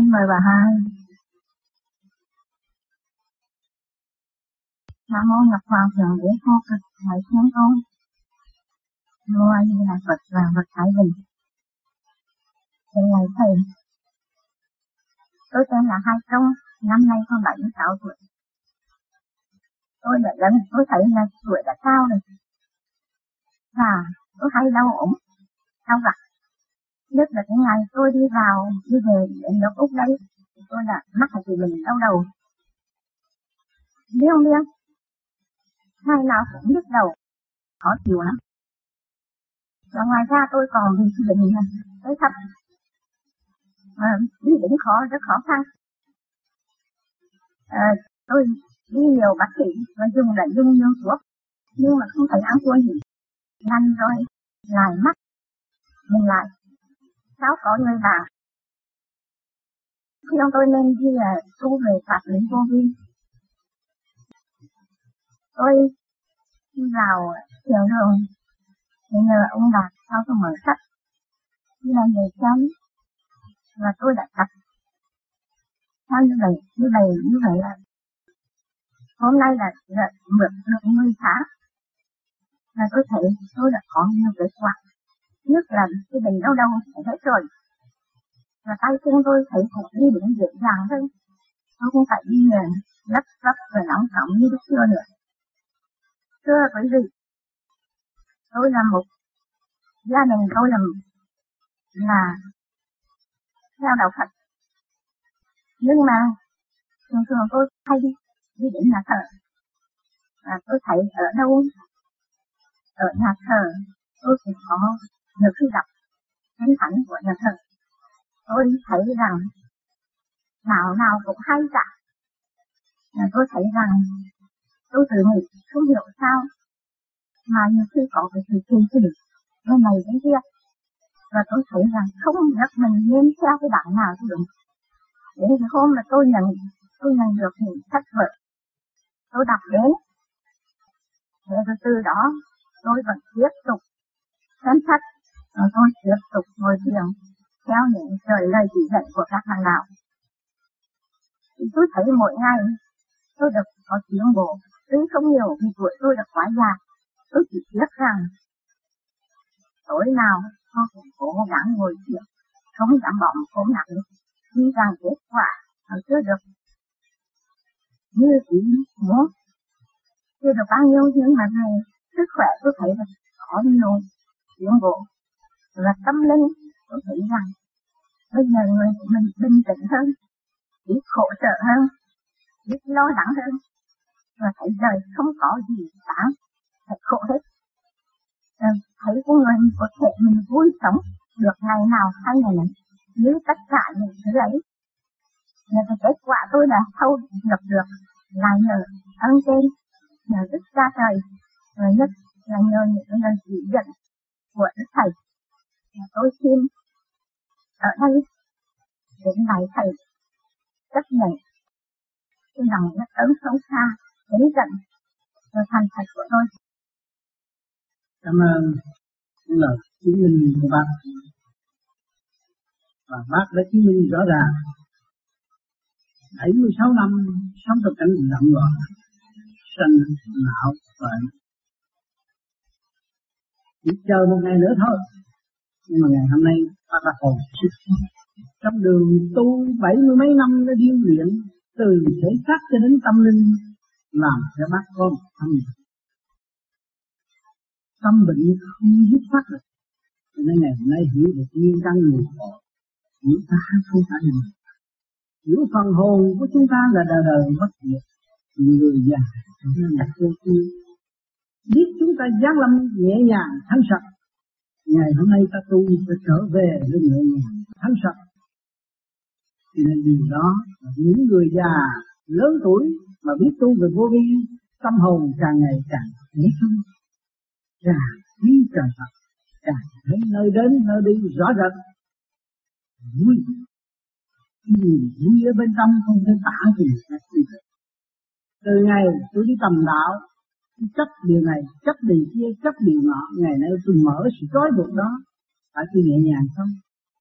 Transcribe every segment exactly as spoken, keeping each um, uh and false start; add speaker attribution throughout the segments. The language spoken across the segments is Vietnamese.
Speaker 1: mời bà hai. Nam mô Ngọc Hoàng Thượng Đế Phô Cực Thái Thiên Tôn. Mô A Di Đà Phật và Phật Thái Bình. Thầy này thầy. Tôi tên là Hai Trung, năm nay có bảy mươi sáu tuổi. Tôi đã lớn, tôi thấy là tuổi đã cao rồi. Và tôi hay đau ốm, đau vặt. Nhất là cái ngày tôi đi vào, đi về đến nước Úc đấy, tôi đã mắc một cái bệnh đau đầu. Biết không biết? Ngày nào cũng nhức đầu, khó chịu lắm. Và ngoài ra tôi còn bị cái bệnh này, tới thấp. À, đi đến khó, rất khó khăn. À, tôi đi nhiều bác sĩ và dùng đã dùng nhiều thuốc, nhưng mà không thấy ăn thua gì. Nhanh rồi, lại mắc, mình lại. Cháu có người bạn. Khi ông tôi lên đi là tu về pháp lý vô vi. Tôi đi vào trường đường, thì nhờ ông Đạt sau tôi mở sách, đi làm về chấm, và tôi đã tập. Sao như vậy, như vậy, như vậy là hôm nay là, là mượn được mười tháng, và tôi thấy tôi đã có nhiều kết quả. Nhất là cái bệnh đau đầu phải hết rồi. Và tay chân tôi thấy cũng đi đến dễ dàng hơn. Tôi không phải đi lấp lấp và nóng cỏng như lúc xưa nữa. Thưa quý vị, tôi là một gia đình tôi là là theo đạo Phật. Nhưng mà thường thường tôi hay đi, đi đến nhà thờ. Và tôi thấy ở đâu, ở nhà thờ, tôi cũng có nhiều khi đọc thánh thánh của nhà thờ. Tôi thấy rằng nào nào cũng hay cả. Và tôi thấy rằng tôi tự nghĩ không hiểu sao mà nhiều khi có cái sự kỳ kỳ bên này bên kia. Và tôi thấy rằng không nhất mình nên theo cái đảng nào cũng đúng. Đến cái hôm mà tôi nhận tôi nhận được những sách vở, tôi đọc đến. Và từ đó tôi vẫn tiếp tục xem sách, và tôi tiếp tục ngồi thiền theo những lời lời chỉ dạy của các thầy đạo. Thì tôi thấy mỗi ngày tôi được có tiến bộ, tuy không nhiều vì tuổi tôi đã quá già. Tôi chỉ biết rằng tối nào tôi cũng cố gắng ngồi thiền, không dám bỏ một cốm nặng, vì rằng kết quả nó chưa được như ý muốn, chưa được bao nhiêu, nhưng mà này sức khỏe tôi thấy là có nhiều tiến bộ. Và tâm linh tôi thấy rằng bây giờ người của mình bình tĩnh hơn, biết khổ sở hơn, biết lo lắng hơn, và thấy đời không có gì đáng phải khổ hết. Rồi thấy của người có thể mình vui sống được ngày nào hay ngày này, như tất cả những thứ ấy. Và cái kết quả tôi đã thâu nhập được là nhờ ân trên, nhờ Đức Cha Trời, và nhất là nhờ những lời chỉ dẫn của Đức Thầy. Và tôi xin ở đây đến lại Thầy chấp nhận cái lòng rất ấn sâu xa, đến gần và thành thật của tôi.
Speaker 2: Cảm ơn những lời chứng minh của bác. Và bác đã chứng minh rõ ràng bảy mươi sáu năm sống trong cảnh động loạn, sanh não bệnh. Chỉ chờ một ngày nữa thôi. Nhưng mà ngày hôm nay bác đã hồi sức. Trong đường tu bảy mươi mấy năm đã điêu luyện từ thể xác cho đến tâm linh, làm cho bác có một tâm bệnh. Tâm bệnh không dứt phát được. Cho nên ngày hôm nay hiểu được nguyên căn người khổ. Hiểu ta không phải là mình. Hiểu phần hồn của chúng ta là đời đời bất diệt. Người già cho nên là vô tư. Biết chúng ta giáng lâm nhẹ nhàng thanh sạch. Ngày hôm nay ta tu phải trở về với nhẹ nhàng thanh sạch. Cho nên điều đó là những người già lớn tuổi mà biết tu về vô vi, tâm hồn càng ngày càng nhẹ hơn, càng quý trời Phật, càng thấy nơi đến nơi đi rõ rệt, vui, vui vui ở bên trong không thể tả gì hết. Từ ngày tôi đi tầm đạo, tôi chấp điều này, chấp điều kia, chấp điều nọ, ngày nay tôi mở sự trói buộc đó, phải tôi nhẹ nhàng không?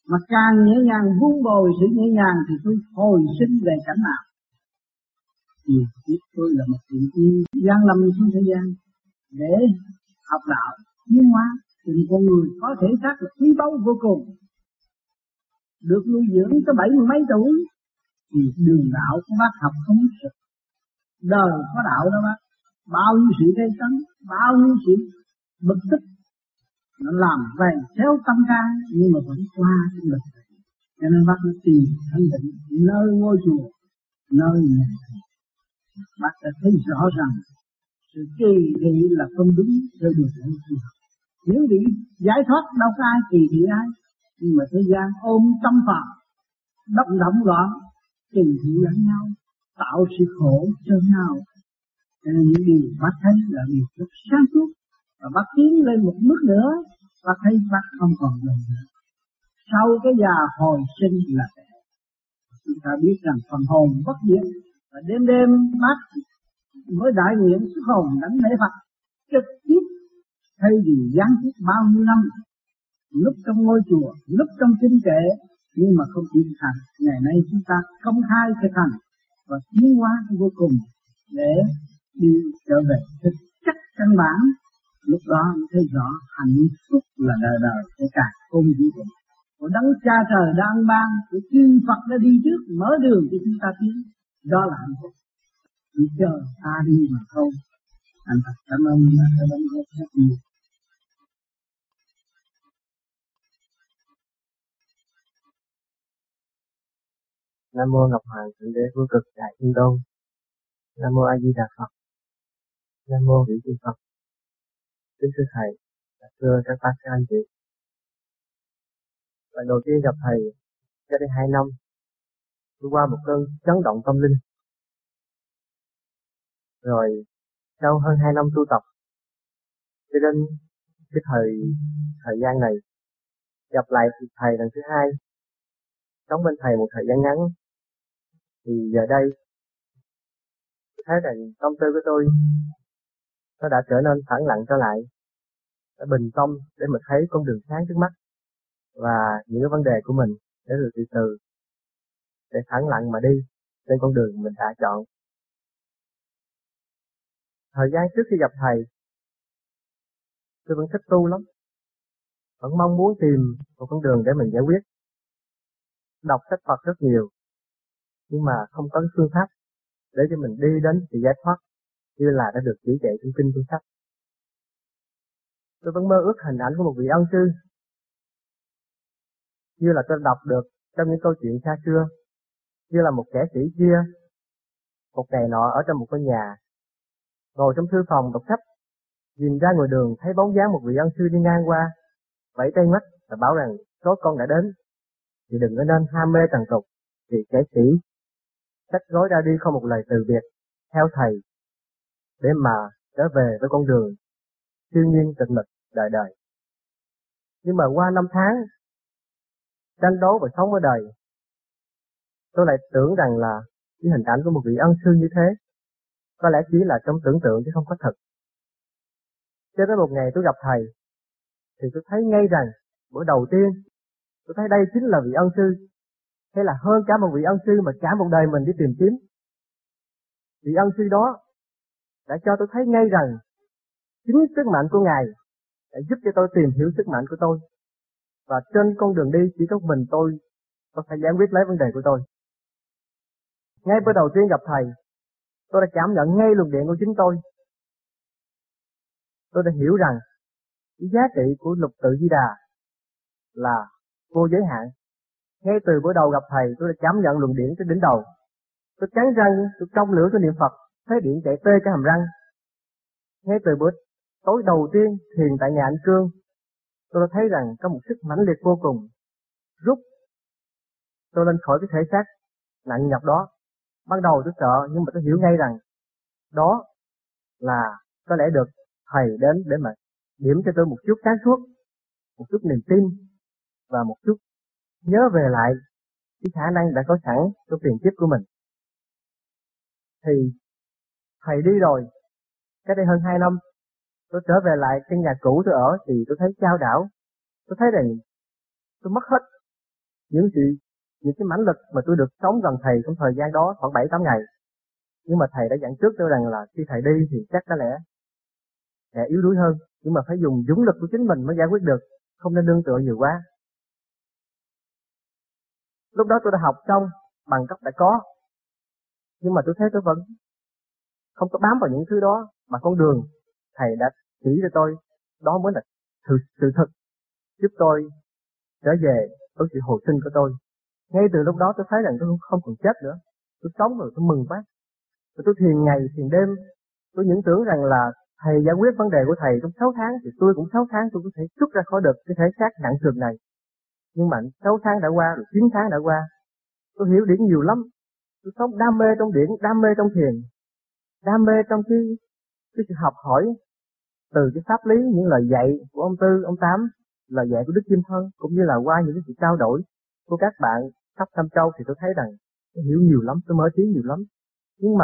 Speaker 2: Mà càng nhẹ nhàng vun bồi sự nhẹ nhàng thì tôi hồi sinh về cảnh nào. Thì biết tôi là một thiện chi gian lâm xuống thế gian để học đạo tiến hóa, thì con người có thể xác là quý báu vô cùng, được nuôi dưỡng tới bảy mươi mấy tuổi thì đường đạo của bác học không được. Đời có đạo đó bác, bao nhiêu sự gây cấn, bao nhiêu sự bực tức nó làm vầy xéo tâm can, nhưng mà vẫn qua trong lịch. Cho nên bác mới tìm thanh tịnh nơi ngôi chùa, nơi nhà thờ. Bác đã thấy rõ rằng sự kỳ thị là không đúng theo điều của Chúa. Những vị giải thoát đâu có ai kỳ thị ai, nhưng mà thế gian ôm tâm phạm, đốc động loạn, kỳ thị lẫn nhau, tạo sự khổ cho nhau. Cho nên những điều bác thấy là điều rất sáng suốt, và bác tiến lên một bước nữa, bác thấy bác không còn đời nữa. Sau cái già hồi sinh là đẹp. Chúng ta biết rằng phần hồn bất diệt, và đêm đêm bác mới đại nguyện xuất hồn đánh lễ Phật trực tiếp, thay vì gián tiếp bao nhiêu năm, lúc trong ngôi chùa, lúc trong kinh kệ, nhưng mà không chịu thành. Ngày nay chúng ta công khai thực hành và tiến hóa vô cùng để đi trở về thực chất căn bản. Lúc đó mới thấy rõ hạnh phúc là đời đời để cả ôm vũ trụ. Của đấng cha trời đang ban, của chư Phật đã đi trước mở đường cho chúng ta tiến. Đó là hạnh phúc. Chỉ chờ ta đi mà thôi. Anh thật cảm ơn đã đã đóng góp rất nhiều.
Speaker 3: Nam mô Ngọc Hoàng Thượng Đế Vô Cực Đại Thiên Tôn. Nam mô A Di Đà Phật. Nam mô Hữu Chi Phật. Kính thưa thầy, thưa các bác các anh chị. Lần đầu tiên gặp thầy cách đây hai năm, tôi qua một cơn chấn động tâm linh. Rồi sau hơn hai năm tu tập, cho đến cái thời thời gian này, gặp lại thầy lần thứ hai, sống bên thầy một thời gian ngắn, thì giờ đây tôi thấy rằng tâm tư của tôi nó đã trở nên phẳng lặng trở lại, đã bình tâm để mà thấy con đường sáng trước mắt và những cái vấn đề của mình để rồi từ từ để phẳng lặng mà đi trên con đường mình đã chọn. Thời gian trước khi gặp thầy, tôi vẫn thích tu lắm, vẫn mong muốn tìm một con đường để mình giải quyết, đọc sách Phật rất nhiều, nhưng mà không có phương pháp để cho mình đi đến sự giải thoát như là đã được chỉ dạy trong kinh trong sách. Tôi vẫn mơ ước hình ảnh của một vị ân sư, như là tôi đọc được trong những câu chuyện xa xưa, như là một kẻ sĩ kia, một ngày nọ ở trong một ngôi nhà, ngồi trong thư phòng đọc sách, nhìn ra ngoài đường thấy bóng dáng một vị ân sư đi ngang qua, vẫy tay mắt và bảo rằng số con đã đến, thì đừng có nên ham mê trần tục, vì kẻ sĩ xách gói ra đi không một lời từ biệt theo thầy để mà trở về với con đường siêu nhiên tịch mịch đời đời. Nhưng mà qua năm tháng tranh đấu và sống ở đời, tôi lại tưởng rằng là cái hình ảnh của một vị ân sư như thế có lẽ chỉ là trong tưởng tượng chứ không có thật. Cho đến một ngày tôi gặp thầy thì tôi thấy ngay rằng bữa đầu tiên tôi thấy đây chính là vị ân sư, hay là hơn cả một vị ân sư mà cả một đời mình đi tìm kiếm. Vị ân sư đó đã cho tôi thấy ngay rằng chính sức mạnh của Ngài đã giúp cho tôi tìm hiểu sức mạnh của tôi, và trên con đường đi chỉ có mình tôi có thể giải quyết lấy vấn đề của tôi. Ngay bữa đầu tiên gặp thầy, tôi đã cảm nhận ngay luồng điện của chính tôi. Tôi đã hiểu rằng cái giá trị của lục tự Di Đà là vô giới hạn. Ngay từ bữa đầu gặp thầy, tôi đã cảm nhận luồng điện trên đỉnh đầu. Tôi cắn răng, tôi trong lửa tôi niệm Phật, thấy điện chạy tê cái hàm răng. Ngay từ bữa tối đầu tiên thiền tại nhà anh Cương, tôi đã thấy rằng có một sức mãnh liệt vô cùng rút tôi lên khỏi cái thể xác nặng nhọc đó. Ban đầu tôi sợ, nhưng mà tôi hiểu ngay rằng đó là có lẽ được thầy đến để mà điểm cho tôi một chút sáng suốt, một chút niềm tin và một chút nhớ về lại cái khả năng đã có sẵn trong tiền kiếp của mình. Thì thầy đi rồi, cách đây hơn hai năm, tôi trở về lại căn nhà cũ tôi ở thì tôi thấy chao đảo. Tôi thấy rằng tôi mất hết những sự những cái mãnh lực mà tôi được sống gần thầy trong thời gian đó khoảng bảy tám ngày. Nhưng mà thầy đã dặn trước tôi rằng là khi thầy đi thì chắc có lẽ sẽ yếu đuối hơn, nhưng mà phải dùng dũng lực của chính mình mới giải quyết được, không nên nương tựa nhiều quá. Lúc đó tôi đã học xong, bằng cấp đã có, nhưng mà tôi thấy tôi vẫn không có bám vào những thứ đó, mà con đường thầy đã chỉ cho tôi, đó mới là sự, sự thật giúp tôi trở về với sự hồi sinh của tôi. Ngay từ lúc đó tôi thấy rằng tôi không còn chết nữa, tôi sống rồi, tôi mừng quá. Rồi tôi thiền ngày thiền đêm, tôi những tưởng rằng là thầy giải quyết vấn đề của thầy trong sáu tháng thì tôi cũng sáu tháng tôi có thể xuất ra khỏi được cái thể xác nặng trược này. Nhưng mà sáu tháng đã qua, rồi chín tháng đã qua, tôi hiểu điển nhiều lắm. Tôi sống đam mê trong điển, đam mê trong thiền, đam mê trong cái cái sự học hỏi từ cái pháp lý, những lời dạy của ông Tư, ông Tám, lời dạy của Đức Kim Thân, cũng như là qua những cái sự trao đổi của các bạn khắp Tam Châu, thì tôi thấy rằng tôi hiểu nhiều lắm, tôi mở trí nhiều lắm. Nhưng mà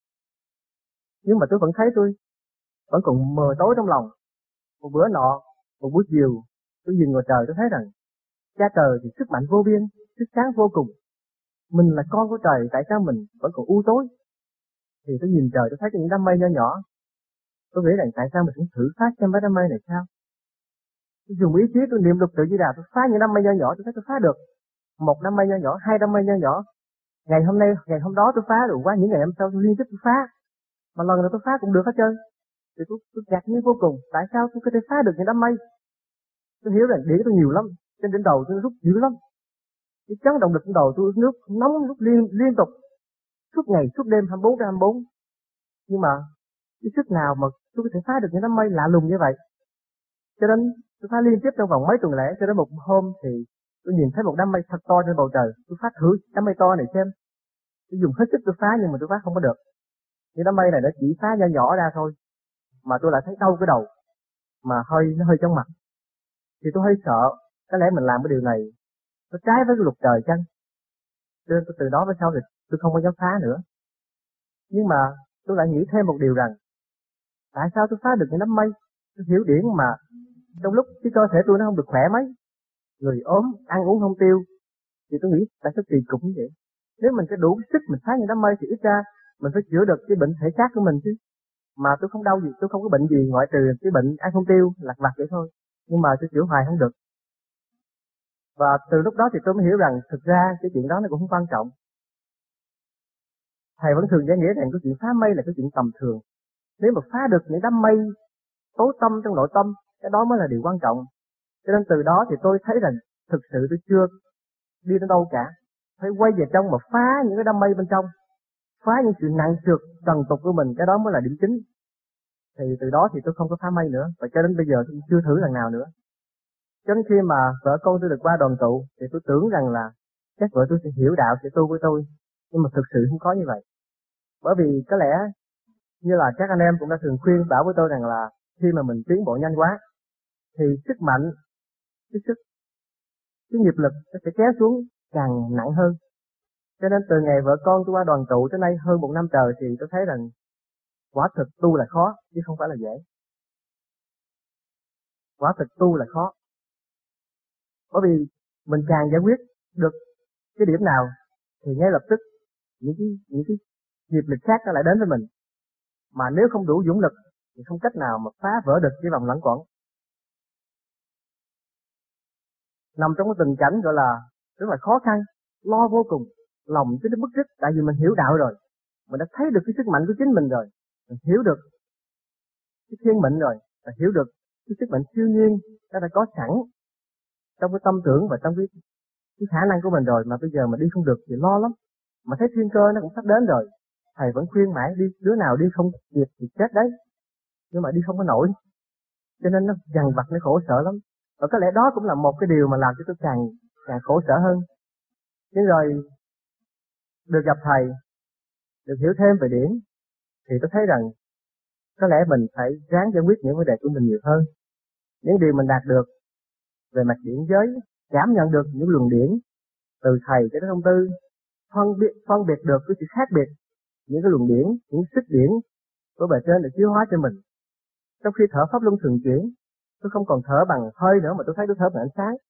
Speaker 3: nhưng mà tôi vẫn thấy tôi vẫn còn mờ tối trong lòng. Một bữa nọ, một buổi chiều, tôi nhìn ngoài trời, tôi thấy rằng cha trời thì sức mạnh vô biên, sức sáng vô cùng. Mình là con của trời, tại sao mình vẫn còn u tối? Thì tôi nhìn trời, tôi thấy những đám mây nho nhỏ. Tôi nghĩ rằng tại sao mình không thử phá xem mấy đám mây này sao? Tôi dùng ý chí, tôi niệm Lục Tự Di Đà, tôi phá những đám mây nho nhỏ, tôi thấy tôi phá được. Một đám mây nho nhỏ, hai đám mây nho nhỏ. Ngày hôm nay, ngày hôm đó tôi phá được, qua những ngày hôm sau tôi liên tiếp tôi phá. Mà lần nào tôi phá cũng được hết trơn. Thì tôi, tôi ngạc nhiên vô cùng, tại sao tôi có thể phá được những đám mây? Tôi hiểu rằng điển tôi nhiều lắm, trên đỉnh đầu tôi rút dữ lắm. Cái chấn động lực trong đầu tôi nước nóng rút liên liên tục, suốt ngày suốt đêm hai mươi bốn trên hai mươi bốn. Nhưng mà cái sức nào mà tôi có thể phá được những đám mây lạ lùng như vậy? Cho đến tôi phá liên tiếp trong vòng mấy tuần lễ, cho đến một hôm thì tôi nhìn thấy một đám mây thật to trên bầu trời. Tôi phá thử đám mây to này xem. Tôi dùng hết sức tôi phá nhưng mà tôi phá không có được. Những đám mây này nó chỉ phá nhỏ nhỏ ra thôi, mà tôi lại thấy đau cái đầu, mà hơi nó hơi chóng mặt. Thì tôi hơi sợ, có lẽ mình làm cái điều này nó trái với cái luật trời chăng? Cho nên từ đó về sau thì tôi không có dám phá nữa. Nhưng mà tôi lại nghĩ thêm một điều rằng, tại sao tôi phá được những đám mây? Tôi hiểu điển mà trong lúc cái cơ thể tôi nó không được khỏe mấy, người ốm, ăn uống không tiêu, thì tôi nghĩ tại sao kỳ cục như vậy? Nếu mình có đủ sức mình phá những đám mây thì ít ra mình phải chữa được cái bệnh thể xác của mình chứ. Mà tôi không đau gì, tôi không có bệnh gì ngoại trừ cái bệnh ăn không tiêu, lặt vặt vậy thôi. Nhưng mà tôi chữa hoài không được. Và từ lúc đó thì tôi mới hiểu rằng thực ra cái chuyện đó nó cũng không quan trọng. Thầy vẫn thường giải nghĩa rằng cái chuyện phá mây là cái chuyện tầm thường. Nếu mà phá được những đám mây tối tâm trong nội tâm, cái đó mới là điều quan trọng. Cho nên từ đó thì tôi thấy rằng thực sự tôi chưa đi đến đâu cả. Phải quay về trong mà phá những cái đám mây bên trong, phá những sự nặng trược trần tục của mình, cái đó mới là điểm chính. Thì từ đó thì tôi không có phá mây nữa, và cho đến bây giờ tôi chưa thử lần nào nữa. Cho đến khi mà vợ con tôi được qua đoàn tụ thì tôi tưởng rằng là chắc vợ tôi sẽ hiểu đạo, sẽ tu với tôi, nhưng mà thực sự không có như vậy. Bởi vì có lẽ như là các anh em cũng đã thường khuyên bảo với tôi rằng là khi mà mình tiến bộ nhanh quá thì sức mạnh, cái sức, cái nghiệp lực nó sẽ kéo xuống càng nặng hơn. Cho nên từ ngày vợ con tôi qua đoàn tụ tới nay hơn một năm trời thì tôi thấy rằng quả thực tu là khó chứ không phải là dễ. Quả thực tu là khó. Bởi vì mình càng giải quyết được cái điểm nào thì ngay lập tức những cái những cái nghiệp lực khác nó lại đến với mình. Mà nếu không đủ dũng lực thì không cách nào mà phá vỡ được cái vòng lẩn quẩn. Nằm trong cái tình cảnh gọi là rất là khó khăn, lo vô cùng, lòng chứ nó bức rứt, tại vì mình hiểu đạo rồi, mình đã thấy được cái sức mạnh của chính mình rồi, mình hiểu được cái thiên mệnh rồi, và hiểu được cái sức mạnh siêu nhiên nó đã có sẵn trong cái tâm tưởng và trong cái, cái khả năng của mình rồi, mà bây giờ mà đi không được thì lo lắm. Mà thấy thiên cơ nó cũng sắp đến rồi, thầy vẫn khuyên mãi đi, đứa nào đi không kịp thì chết đấy, nhưng mà đi không có nổi, cho nên nó dằn vặt, nó khổ sở lắm. Và có lẽ đó cũng là một cái điều mà làm cho tôi càng càng khổ sở hơn. Nhưng rồi được gặp thầy, được hiểu thêm về điển, thì tôi thấy rằng có lẽ mình phải ráng giải quyết những vấn đề của mình nhiều hơn. Những điều mình đạt được về mặt điển giới, cảm nhận được những luồng điển từ thầy cho đến ông Tư, phân biệt phân biệt được cái sự khác biệt những cái luồng điển, những sức điển của bề trên để chiếu hóa cho mình. Trong khi thở pháp luân thường chuyển, tôi không còn thở bằng hơi nữa mà tôi thấy tôi thở bằng ánh sáng.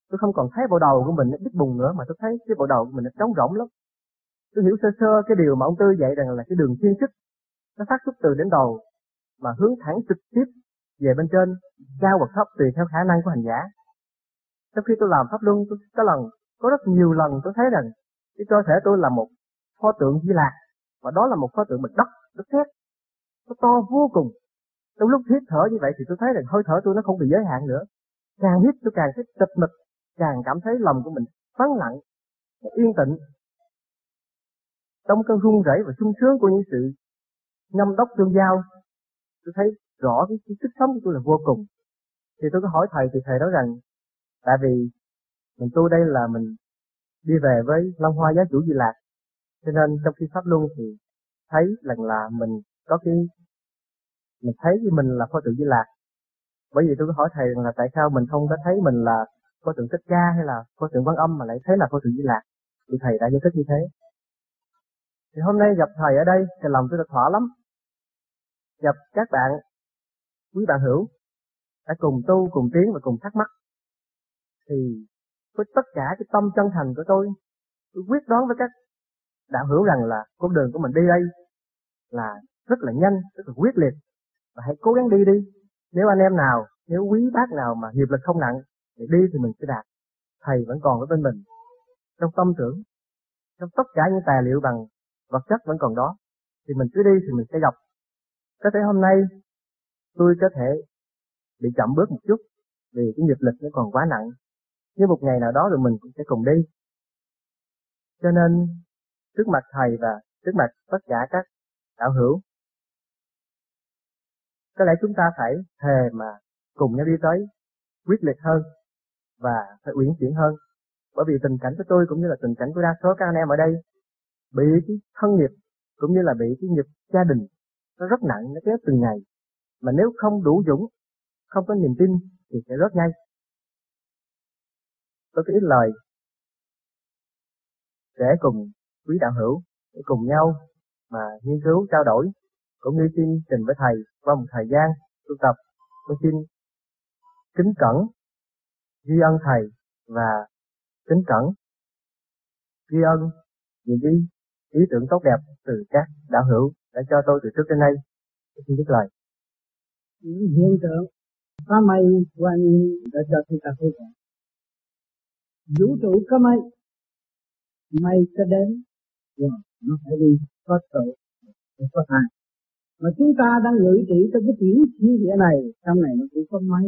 Speaker 3: tôi không còn thấy bộ đầu của mình nó ít bùng nữa, mà tôi thấy cái bộ đầu của mình nó trống rỗng lắm. Tôi hiểu sơ sơ cái điều mà ông Tư dạy rằng là cái đường thiên sức nó phát xuất từ đến đầu mà hướng thẳng trực tiếp về bên trên, cao hoặc thấp tùy theo khả năng của hành giả. Sau khi tôi làm pháp luân, tôi có lần, có rất nhiều lần tôi thấy rằng cái cơ thể tôi là một pho tượng Di Lạc, và đó là một pho tượng bằng đất, đất sét, nó to vô cùng. Trong lúc hít thở như vậy thì tôi thấy rằng hơi thở tôi nó không bị giới hạn nữa. Càng hít tôi càng thấy tịch mịch, càng cảm thấy lòng của mình vắng lặng, yên tĩnh. Trong cơn run rẩy và sung sướng của những sự ngâm đốc tương giao, tôi thấy rõ cái, cái sức sống của tôi là vô cùng. Thì tôi có hỏi thầy, thì thầy nói rằng tại vì mình tu đây là mình đi về với Long Hoa Giáo Chủ Di Lạc, cho nên trong khi pháp luân thì thấy rằng là mình có cái mình thấy mình là pho tượng Di Lạc. Bởi vì tôi có hỏi thầy rằng là tại sao mình không có thấy mình là pho tượng Thích Ca hay là pho tượng Quan Âm mà lại thấy là pho tượng Di Lạc, thì thầy đã giải thích như thế. Thì hôm nay gặp thầy ở đây thì lòng tôi đã thỏa lắm. Gặp các bạn, quý bạn hữu đã cùng tu, cùng tiến và cùng thắc mắc, thì với tất cả cái tâm chân thành của tôi, tôi quyết đoán với các đạo hữu rằng là con đường của mình đi đây là rất là nhanh, rất là quyết liệt, và hãy cố gắng đi đi. Nếu anh em nào, nếu quý bác nào mà nghiệp lực không nặng thì đi thì mình sẽ đạt. Thầy vẫn còn ở bên mình, trong tâm tưởng, trong tất cả những tài liệu bằng vật chất vẫn còn đó, thì mình cứ đi thì mình sẽ gặp. Có thể hôm nay tôi có thể bị chậm bước một chút vì cái nghiệp lực nó còn quá nặng, nhưng một ngày nào đó rồi mình cũng sẽ cùng đi. Cho nên trước mặt thầy và trước mặt tất cả các đạo hữu, có lẽ chúng ta phải thề mà cùng nhau đi tới quyết liệt hơn và phải uyển chuyển hơn. Bởi vì tình cảnh của tôi cũng như là tình cảnh của đa số các anh em ở đây bị cái thân nghiệp cũng như là bị cái nghiệp gia đình nó rất nặng, nó kéo từng ngày, mà nếu không đủ dũng, không có niềm tin thì sẽ rớt ngay. Tôi có ít lời để cùng quý đạo hữu để cùng nhau mà nghiên cứu trao đổi, cũng như xin trình với thầy qua một thời gian tu tập. Tôi xin kính cẩn ghi ân thầy và kính cẩn ghi ân những cái ý tưởng tốt đẹp từ các đạo hữu đã cho tôi từ trước đến nay. Tôi xin dứt lời.
Speaker 2: Những hiện tượng phá mây quan đã cho chúng ta thấy rằng vũ trụ có mây, mây sẽ đến rồi nó phải đi có tội có thai. Mà chúng ta đang ngự trị trong cái tiểu thiên địa này, trong này nó cũng có mây,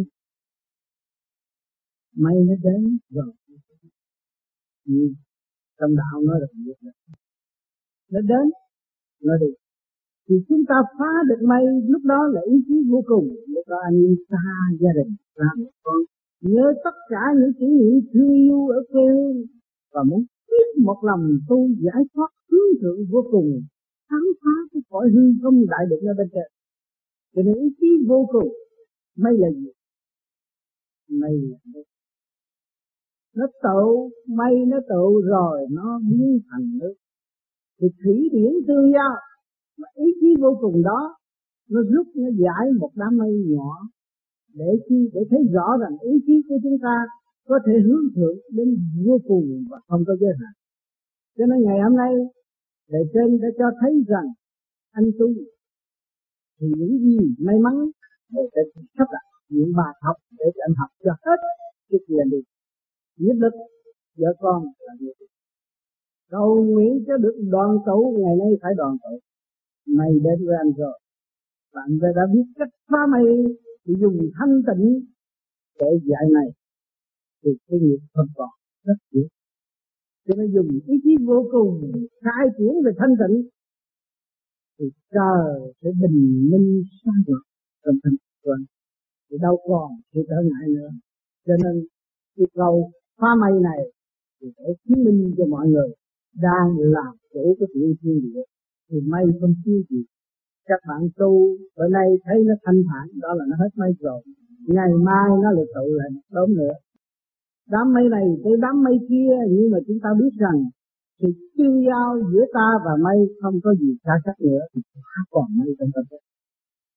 Speaker 2: mây nó đến rồi. Ừ. Trong đạo nói là như vậy, nó đến nó đi, thì chúng ta phá được mây, lúc đó là ý chí vô cùng. Lúc đó anh em xa gia đình, xa một con, nhớ tất cả những kỷ niệm thương yêu ở quê hương và muốn biết một lòng tu giải thoát hướng thượng vô cùng, khám phá cái cõi hư không đại định ở bên trên. Cho nên ý chí vô cùng. Mây là gì? Mây là nước. Nó tụ, mây nó tụ rồi nó biến thành nước. Thì thủy điển tương giao, mà ý chí vô cùng đó nó giúp nó giải một đám mây nhỏ, để chi để thấy rõ rằng ý chí của chúng ta có thể hướng thượng đến vô cùng và không có giới hạn. Cho nên ngày hôm nay bề trên đã cho thấy rằng anh tu thì những gì may mắn bề trên sắp đặt những bài học để cho anh học cho hết cái tiền đi. Nhất lực vợ con là việc cầu nguyện cho được đoàn tụ, ngày nay phải đoàn tụ. Mày đến với anh rồi, bạn đã biết cách phá mây thì dùng thanh tịnh để dạy này, thì cái nghiệp không còn rất nhiều. Cho nên dùng ý chí vô cùng khai triển về thanh tịnh thì trời sẽ bình minh sáng rực trong thanh tịnh, thì đâu còn sự trở ngại nữa. Cho nên cái câu phá mây này thì để chứng minh cho mọi người đang làm chủ cái tiểu thiên địa, thì mây không thiếu gì. Các bạn tu bữa nay thấy nó thanh thản, đó là nó hết mây rồi. Ngày mai nó lại tụ lại một đốm nữa. Đám mây này tới đám mây kia, nhưng mà chúng ta biết rằng sự tương giao giữa ta và mây không có gì xa cách nữa, thì không còn mây trong tâm.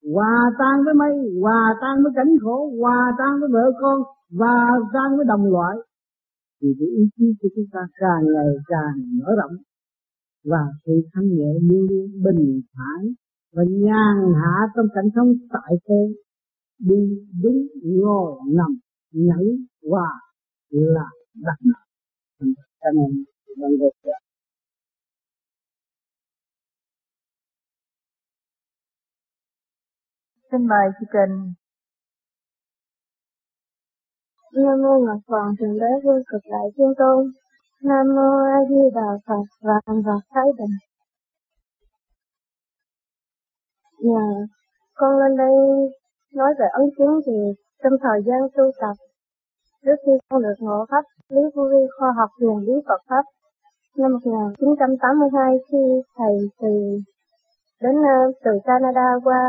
Speaker 2: hòa tan với mây, hòa tan với cảnh khổ, hòa tan với vợ con, hòa tan với đồng loại, thì cái ý chí của chúng ta càng ngày càng mở rộng, và sự thanh nhẹ luôn luôn bình thản và nhàn hạ trong cảnh sống tại thế, đi đứng ngồi nằm nhảy hòa là đặt cho nên vấn đề đó.
Speaker 1: Xin mời chị Trình.
Speaker 4: Nam mô Ngọc Hoàng Thượng Đế Vô Cực Đại Thiên Tôn. Nam mô A Di Đà Phật và Thành Phật Thái Bình. Nhà con lên đây nói về ấn chứng thì trong thời gian tu tập, trước khi con được ngộ pháp lý vô vi khoa học huyền bí Phật pháp năm một nghìn chín trăm tám mươi hai, khi thầy từ đến từ Canada qua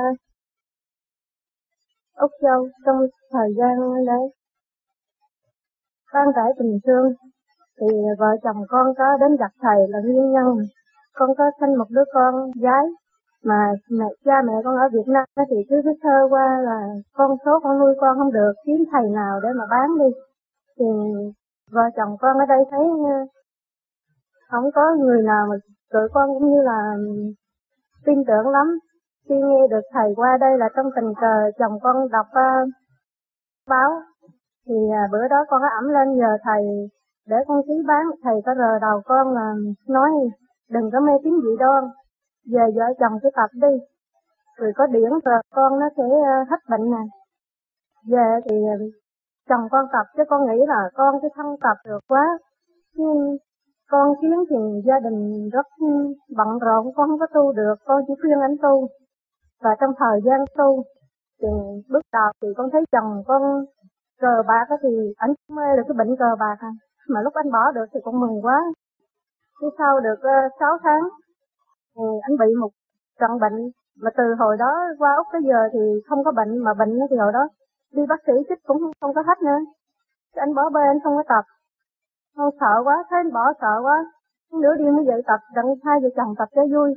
Speaker 4: Úc Châu, trong thời gian đấy ban trải tình thương thì vợ chồng con có đến gặp thầy là nguyên nhân con có sinh một đứa con gái, mà mẹ, cha mẹ con ở Việt Nam thì cứ viết thơ qua là con số con nuôi con không được, kiếm thầy nào để mà bán đi. Thì vợ chồng con ở đây thấy không có người nào mà tụi con cũng như là tin tưởng lắm. Khi nghe được thầy qua đây là trong tình cờ chồng con đọc uh, báo, thì uh, bữa đó con có ẵm lên nhờ thầy để con ký bán. Thầy có rờ đầu con là nói đừng có mê tín dị đoan, về vợ chồng cứ tập đi, rồi có điển rồi con nó sẽ uh, hết bệnh nè. Về thì uh, chồng con tập, chứ con nghĩ là con cái thân tập được quá, nhưng con kiến thì gia đình rất bận rộn, con không có tu được, con chỉ khuyên anh tu. Và trong thời gian tu thì bước đầu thì con thấy chồng con cờ bạc thì anh mê là cái bệnh cờ bạc à. Mà lúc anh bỏ được thì con mừng quá. Khi sau được uh, sáu tháng thì anh bị một trận bệnh, mà từ hồi đó qua Úc tới giờ thì không có bệnh, mà bệnh thì hồi đó đi bác sĩ chích cũng không có hết nữa. Thì anh bỏ bê, anh không có tập. Con sợ quá, thấy anh bỏ sợ quá, nửa đêm mới dậy tập, đặng hai vợ chồng tập cho vui.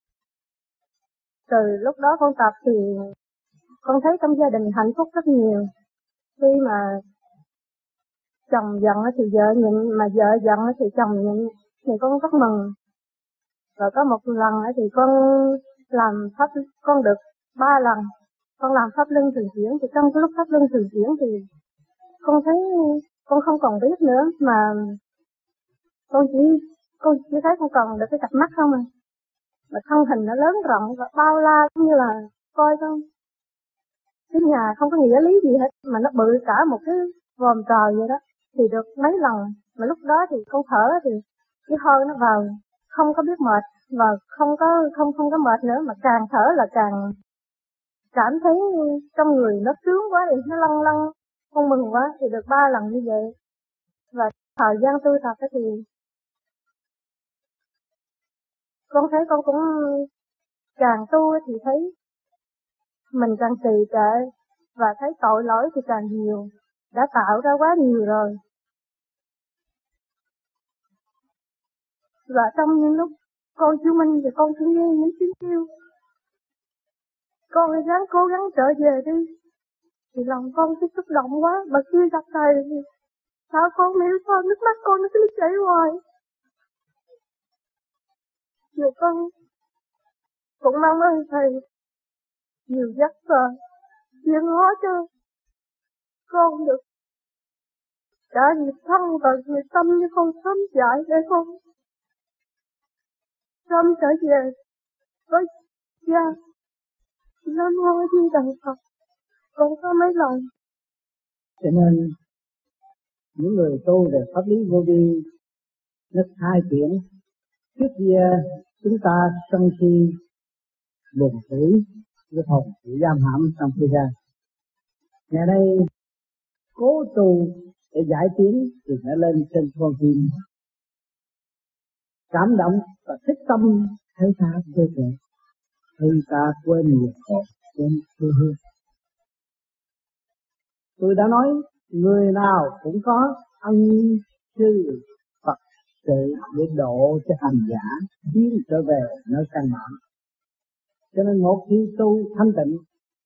Speaker 4: Từ lúc đó con tập thì con thấy trong gia đình hạnh phúc rất nhiều. Khi mà chồng giận thì vợ nhịn, mà vợ giận thì chồng nhịn, thì con rất mừng. Rồi có một lần thì con làm pháp, con được ba lần, con làm pháp luân thường chuyển. Thì trong cái lúc pháp luân thường chuyển thì con thấy con không còn biết nữa, mà con chỉ con chỉ thấy con còn được cái cặp mắt không à. Mà thân hình nó lớn rộng và bao la, cũng như là coi con cái nhà không có nghĩa lý gì hết, mà nó bự cả một cái vòm trời vậy đó. Thì được mấy lần, mà lúc đó thì con thở thì cái hơi nó vào, không có biết mệt, và không có không không có mệt nữa, mà càng thở là càng cảm thấy trong người nó sướng quá, thì nó lăn lăn, con mừng quá. Thì được ba lần như vậy. Và thời gian tu tập thì con thấy con cũng càng tu thì thấy mình càng trì trệ, và thấy tội lỗi thì càng nhiều, đã tạo ra quá nhiều rồi. Và trong những lúc con chứng minh thì con cũng nghe những tiếng kêu con hãy ráng cố gắng trở về đi. Thì lòng con cứ xúc động quá, mà khi gặp thầy thì sao con hiểu sao nước mắt con nó cứ chảy hoài. Rồi con cũng mong ơn thầy nhiều giấc rồi chuyển hóa cho con được cả nghiệp thân và nghiệp tâm, như con sớm dạy để con sớm trở về với cha. Nam mô A Di Đà Phật. Con có mấy lần.
Speaker 2: Cho nên những người tu về pháp lý vô vi nó hai chuyện. Trước kia chúng ta sân si buồn tuổi với hồn bị giam hãm trong thế gian. Ngày nay cố tu để giải tiến thì phải lên trên con tim, cảm động và thích tâm, thấy ta quê trẻ, thấy ta quên nhiều khổ, quên quê hương. Tôi đã nói người nào cũng có ân sư Phật sự để độ cho hành giả tiến trở về nơi căn bản. Cho nên một khi tu thanh tịnh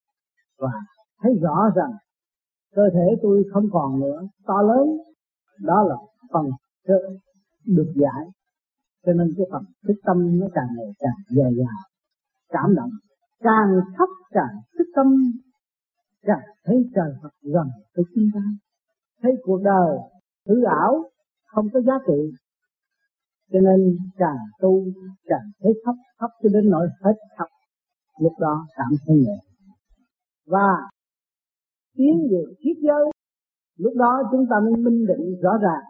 Speaker 2: và thấy rõ rằng cơ thể tôi không còn nữa to lớn, đó là phần được giải. Cho nên cái phần thức tâm nó càng ngày càng dày dào, cảm động, càng thấp càng thức tâm, càng thấy trời Phật gần với chúng ta, thấy cuộc đời hư ảo không có giá trị. Cho nên càng tu càng thấy thấp, thấp cho đến nỗi hết thấp. Lúc đó cảm thấy nhẹ và tiến về kiết giới. Lúc đó chúng ta mới minh định rõ ràng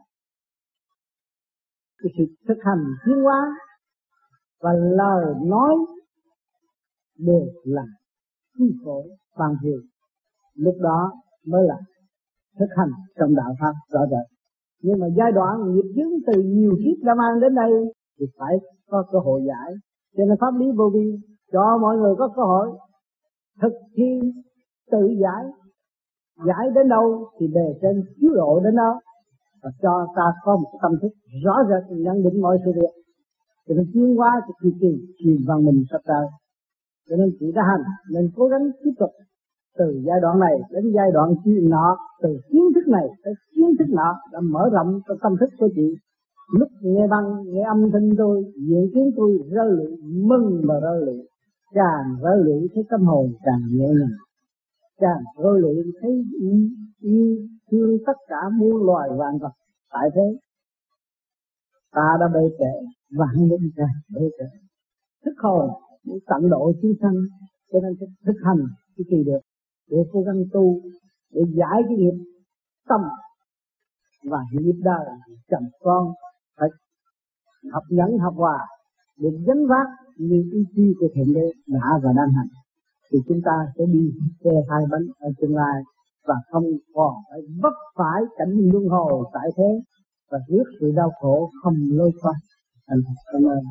Speaker 2: cái sự thực hành tiến hóa và lời nói đều là cứu khổ bằng thiền. Lúc đó mới là thực hành trong đạo pháp rõ rệt. Nhưng mà giai đoạn nghiệp chướng từ nhiều kiếp đã mang đến đây thì phải có cơ hội giải. Cho nên pháp lý vô vi cho mọi người có cơ hội thực thi tự giải. Giải đến đâu thì bề trên chiếu độ đến đó, và cho ta có một tâm thức rõ rệt nhận định mọi sự việc. Cho nên tiến hóa thì kỳ kỳ truyền văn minh sắp tới. Cho nên chị đã hành nên cố gắng tiếp tục từ giai đoạn này đến giai đoạn kia nọ, từ kiến thức này tới kiến thức nọ đã mở rộng cái tâm thức của chị. Lúc nghe băng nghe âm thanh tôi, diễn kiến tôi rơi lụy, mừng mà rơi lụy, càng rơi lụy thấy tâm hồn càng nhẹ nhàng, càng rơi lụy thấy yêu thương tất cả muôn loài vạn vật. Tại thế ta đã bê trễ, vạn linh càng bê trễ, thức hồn tận độ chúng sanh. Cho nên thực hành cái gì được để cố gắng tu, để giải cái nghiệp tâm và nghiệp đời chồng con, phải học nhẫn học hòa để gánh vác như ý chí của Thượng Đế đã và đang hành, thì chúng ta sẽ đi xe hai bánh ở tương lai và không còn phải vấp phải cảnh luân hồi tại thế và rước sự đau khổ không lối thoát. Anh cảm ơn.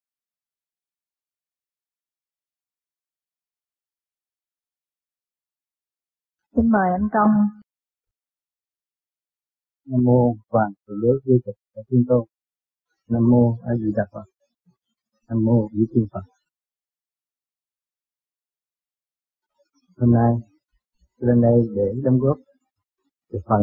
Speaker 1: Xin mời anh Công.
Speaker 3: Nam mô Hoàng Thượng Đế Duy Thực và Thiên Tôn. Nam mô A Di Đà Phật. Nam mô Vĩ Thiên Phật. Hôm nay tôi lên đây để đóng góp một phần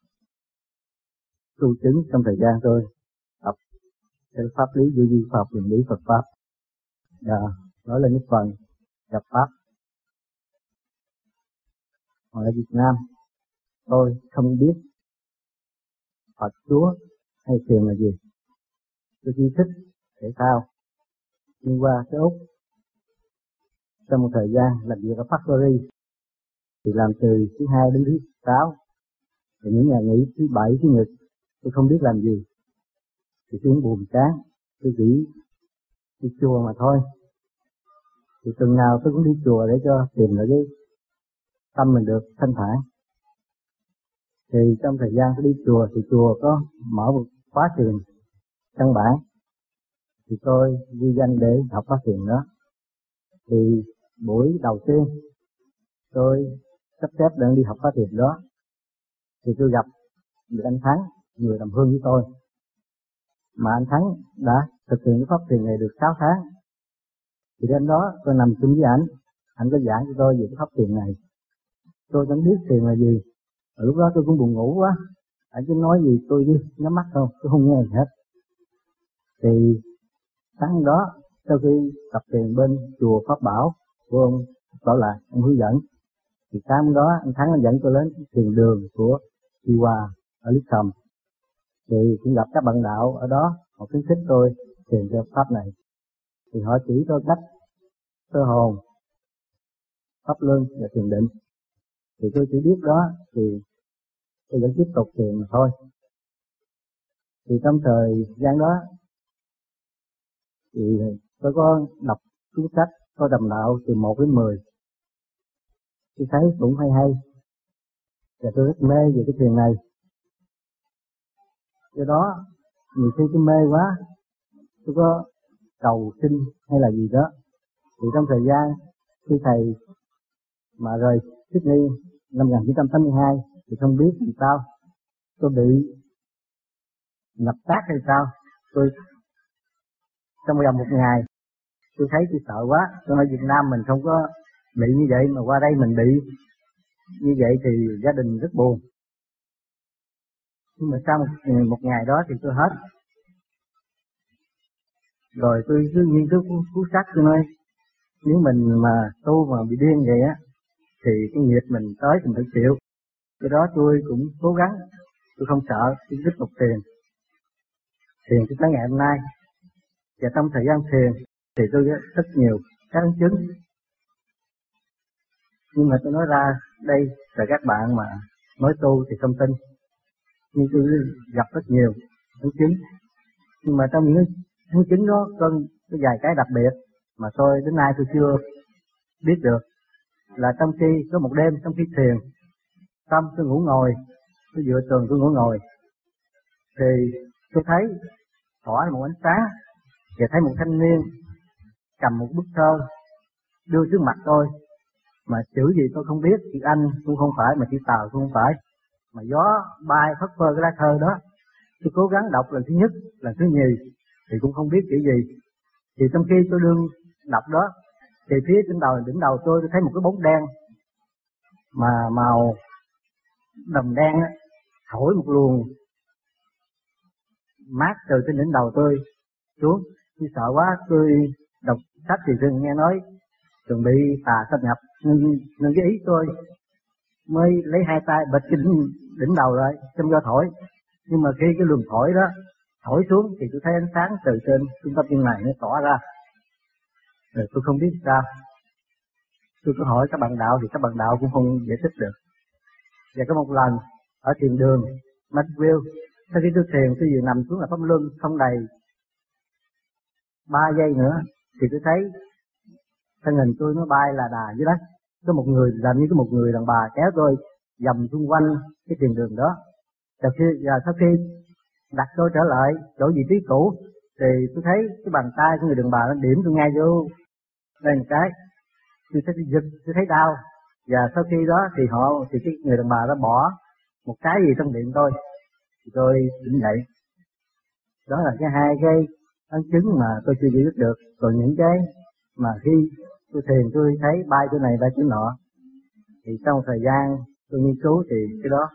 Speaker 3: tu chứng trong thời gian tôi học cái pháp lý vô vi khoa học nguyên lý Phật pháp, và nói lên một phần gặp pháp. Ở Việt Nam tôi không biết Phật Chúa hay thiền là gì. Tôi chỉ thích thể thao, nhưng qua cái Úc trong một thời gian làm việc ở factory thì làm từ thứ hai đến thứ sáu, thì những ngày nghỉ thứ bảy thứ nhật tôi không biết làm gì, thì tôi cũng buồn chán, tôi chỉ đi chùa mà thôi. Thì tuần nào tôi cũng đi chùa để cho tìm lại cái tâm mình được thanh thản. Thì trong thời gian tôi đi chùa thì chùa có mở một khóa thiền căn bản, thì tôi ghi danh để học khóa thiền đó. Thì buổi đầu tiên tôi sắp xếp để đi học khóa thiền đó, thì tôi gặp được anh Thắng, người làm hương với tôi. Mà anh Thắng đã thực hiện cái pháp thiền này được sáu tháng. Thì đêm đó tôi nằm chung với ảnh, ảnh có giảng cho tôi về cái pháp thiền này. Tôi chẳng biết thiền là gì. Ở lúc đó tôi cũng buồn ngủ quá, anh cứ nói gì tôi đi nhắm mắt thôi, tôi không nghe gì hết. Thì sáng đó sau khi tập thiền bên chùa Pháp Bảo của ông Bảo Lạc, ông hướng dẫn, thì sáng đó anh Thắng anh dẫn tôi đến thiền đường của Chi Hòa ở Lý Sầm. Thì cũng gặp các bạn đạo ở đó, họ khuyến khích tôi thiền theo pháp này. Thì họ chỉ tôi cách sơ hồn, pháp luân và thiền định. Thì tôi chỉ biết đó, thì tôi vẫn tiếp tục thiền mà thôi. Thì trong thời gian đó thì tôi có đọc cuốn sách có đầm đạo từ một đến mười. Tôi thấy cũng hay hay, và tôi rất mê về cái thiền này. Do đó nhiều khi tôi mê quá, tôi có cầu xin hay là gì đó. Thì trong thời gian khi thầy mà rời Sydney năm một nghìn chín trăm tám mươi hai thì không biết làm sao tôi bị nhập tác hay sao, tôi trong vòng một ngày tôi thấy tôi sợ quá. Tôi ở Việt Nam mình không có
Speaker 2: bị như vậy mà qua đây mình bị như vậy thì gia đình rất buồn. Nhưng mà sau một, một ngày đó thì tôi hết. Rồi tôi cứ nghiên cứu cuốn sách, tôi nói nếu mình mà tu mà bị điên vậy á thì cái nghiệp mình tới thì mình phải chịu. Cái đó tôi cũng cố gắng, tôi không sợ, tôi tiếp tục thiền. Thiền cho tới ngày hôm nay. Và trong thời gian thiền thì tôi có rất nhiều các ấn chứng. Nhưng mà tôi nói ra đây là các bạn mà nói tu thì không tin. Nhưng tôi gặp rất nhiều ấn chứng. Nhưng mà trong những ấn chứng đó có cái vài cái đặc biệt mà tôi đến nay tôi chưa biết được. Là trong khi có một đêm trong khi thiền, tâm tôi ngủ ngồi, tôi dựa tường tôi ngủ ngồi, thì tôi thấy tỏa một ánh sáng và thấy một thanh niên cầm một bức thơ đưa trước mặt tôi, mà chữ gì tôi không biết, chữ Anh cũng không phải, mà chữ Tàu cũng không phải, mà gió bay phất phơ cái lá thơ đó. Tôi cố gắng đọc lần thứ nhất, lần thứ nhì thì cũng không biết chữ gì. Thì trong khi tôi đương đọc đó thì phía trên đầu đỉnh đầu tôi tôi thấy một cái bóng đen mà màu đồng đen á, thổi một luồng mát từ trên đỉnh đầu tôi xuống. Tôi sợ quá, tôi đọc sách thì tôi nghe nói chuẩn bị tà xâm nhập, nên, nên cái ý tôi mới lấy hai tay bịch trên đỉnh đầu rồi trong gió thổi. Nhưng mà khi cái luồng thổi đó thổi xuống thì tôi thấy ánh sáng từ trên trung tâm chân này nó tỏa ra. Rồi tôi không biết sao. Tôi có hỏi các bạn đạo thì các bạn đạo cũng không giải thích được. Và có một lần ở thiền đường Maxwell, sau khi tôi thiền tôi vừa nằm xuống là pháp luân không đầy ba giây nữa thì tôi thấy thân hình tôi nó bay là đà dưới đất. Có một người, làm như có một người đàn bà kéo tôi vòng xung quanh cái thiền đường đó. Sau khi, và sau khi đặt tôi trở lại chỗ vị trí cũ thì tôi thấy cái bàn tay của người đàn bà nó điểm tôi ngay vô đây một cái. Tôi thấy giật, tôi thấy đau. Và sau khi đó thì họ thì cái người đàn bà đã bỏ một cái gì trong miệng tôi thì tôi tỉnh dậy. Đó là cái hai cái ấn chứng mà tôi chưa giải thích được. Còn những cái mà khi tôi thiền tôi thấy bay chỗ này bay chỗ nọ thì trong thời gian tôi nghiên cứu thì cái đó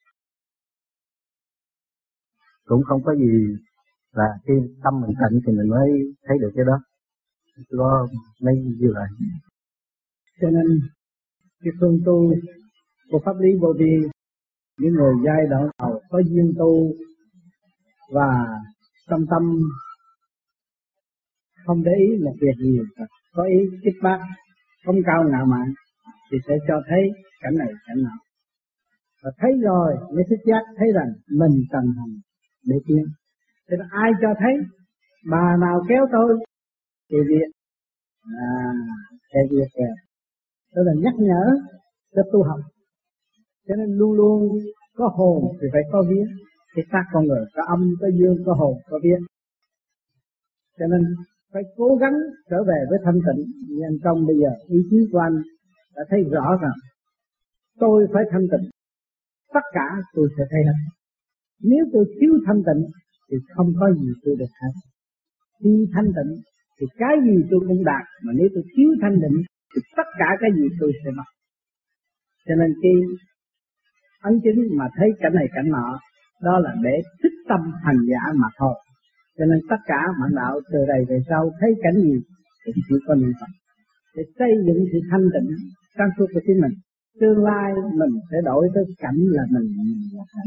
Speaker 2: cũng không có gì, là khi tâm mình tịnh thì mình mới thấy được cái đó. Tôi có mấy như vậy. Cho nên cái phương tu của pháp lý vô vi, những người giai đoạn đầu có duyên tu và tâm tâm không để ý một việc gì, có ý kích bác, không cao ngạo mạn thì sẽ cho thấy cảnh này cảnh nọ. Và thấy rồi mới thích giác, thấy rằng mình cần hành để tiến. Thế là ai cho thấy, bà nào kéo tôi thì việc à cái việc kìa. Đó là nhắc nhở cho tu học. Cho nên luôn luôn có hồn thì phải có vía. Cái xác con người có âm, có dương, có hồn, có vía. Cho nên phải cố gắng trở về với thanh tịnh. Nhưng trong bây giờ ý chí của anh đã thấy rõ rằng tôi phải thanh tịnh, tất cả tôi sẽ thấy hết. Nếu tôi thiếu thanh tịnh thì không có gì tôi được hết. Khi thanh tịnh thì cái gì tôi cũng đạt, mà nếu tôi thiếu thanh tịnh thì tất cả cái gì tôi sẽ mất. Cho nên khi ấn chứng mà thấy cảnh này cảnh nọ, đó là để thích tâm hành giả mà thôi. Cho nên tất cả bạn đạo từ đây về sau thấy cảnh gì thì chỉ có niệm Phật để xây dựng sự thanh tịnh sáng suốt của chính mình. Tương lai mình sẽ đổi tới cảnh là mình mình là cảnh.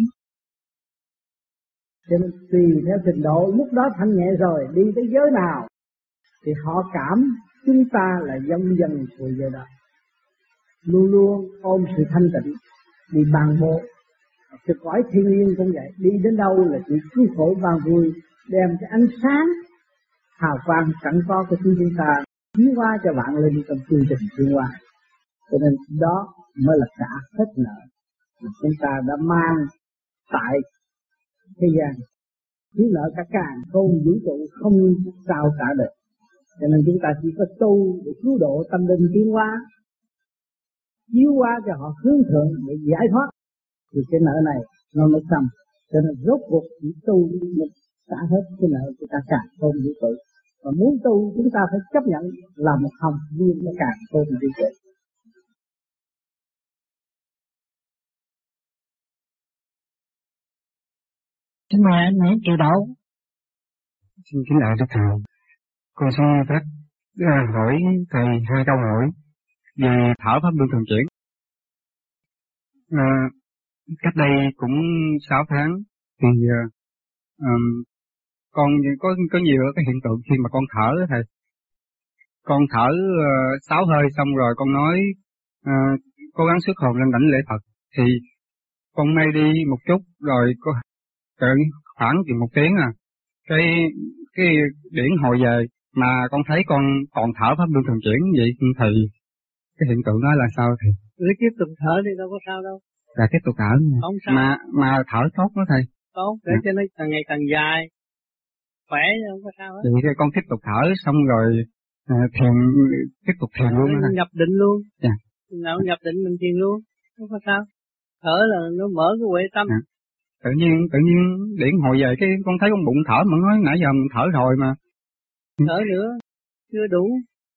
Speaker 2: Cho nên tùy theo trình độ, lúc đó thanh nhẹ rồi đi tới giới nào thì họ cảm chúng ta là dân dân của giới đó. Luôn luôn ôm sự thanh tịnh đi bàn bộ. Sự cõi thiên nhiên cũng vậy, đi đến đâu là chỉ cứu khổ ban vui, đem cái ánh sáng hào quang sẵn có của chúng ta chiếu qua cho bạn lên trong chương trình thiên hoa. Cho nên đó mới là trả hết nợ mà chúng ta đã mang tại thế gian. Thiếu nợ cả càng không vũ trụ không sao trả được. Cho nên chúng ta chỉ có tu để cứu độ tâm linh tiến hóa, chiếu qua cho họ hướng thượng để giải thoát thì cái nợ này nó mới xong. Cho nên rốt cuộc chỉ tu mới trả hết cái nợ của ta càng không vũ trụ. Và muốn tu chúng ta phải chấp nhận là một hồng viên của càng không vũ trụ. Xin mời anh hãy triệu đậu.
Speaker 5: Xin kính lạy Đức Thầy, con xin phép hỏi Thầy hai câu hỏi về thở pháp luân thường chuyển. À, cách đây cũng sáu tháng thì uh, um, con có có nhiều cái hiện tượng khi mà con thở Thầy. Con thở sáu uh, hơi xong rồi con nói uh, cố gắng xuất hồn lên đảnh lễ Phật, thì con mê đi một chút rồi có khoảng chừng một tiếng à, cái cái điển hồi về mà con thấy con còn thở pháp luân thường chuyển vậy thì cái hiện tượng đó là sao Thầy?
Speaker 2: Cứ tiếp tục thở đi, đâu có sao đâu.
Speaker 5: Là tiếp tục thở
Speaker 2: không sao.
Speaker 5: mà mà thở tốt đó Thầy.
Speaker 2: Tốt để à. cho nó càng ngày càng dài, khỏe không có sao hết.
Speaker 5: Vậy con tiếp tục thở xong rồi à, thiền tiếp tục thiền luôn đó.
Speaker 2: Nhập định luôn.
Speaker 5: Dạ.
Speaker 2: Nào nhập định mình thiền luôn, không có sao. Thở là nó mở cái huệ tâm.
Speaker 5: À. Tự nhiên tự nhiên điển hồi về cái con thấy con bụng thở mà nói nãy giờ mình thở rồi mà.
Speaker 2: Thở nữa chưa đủ.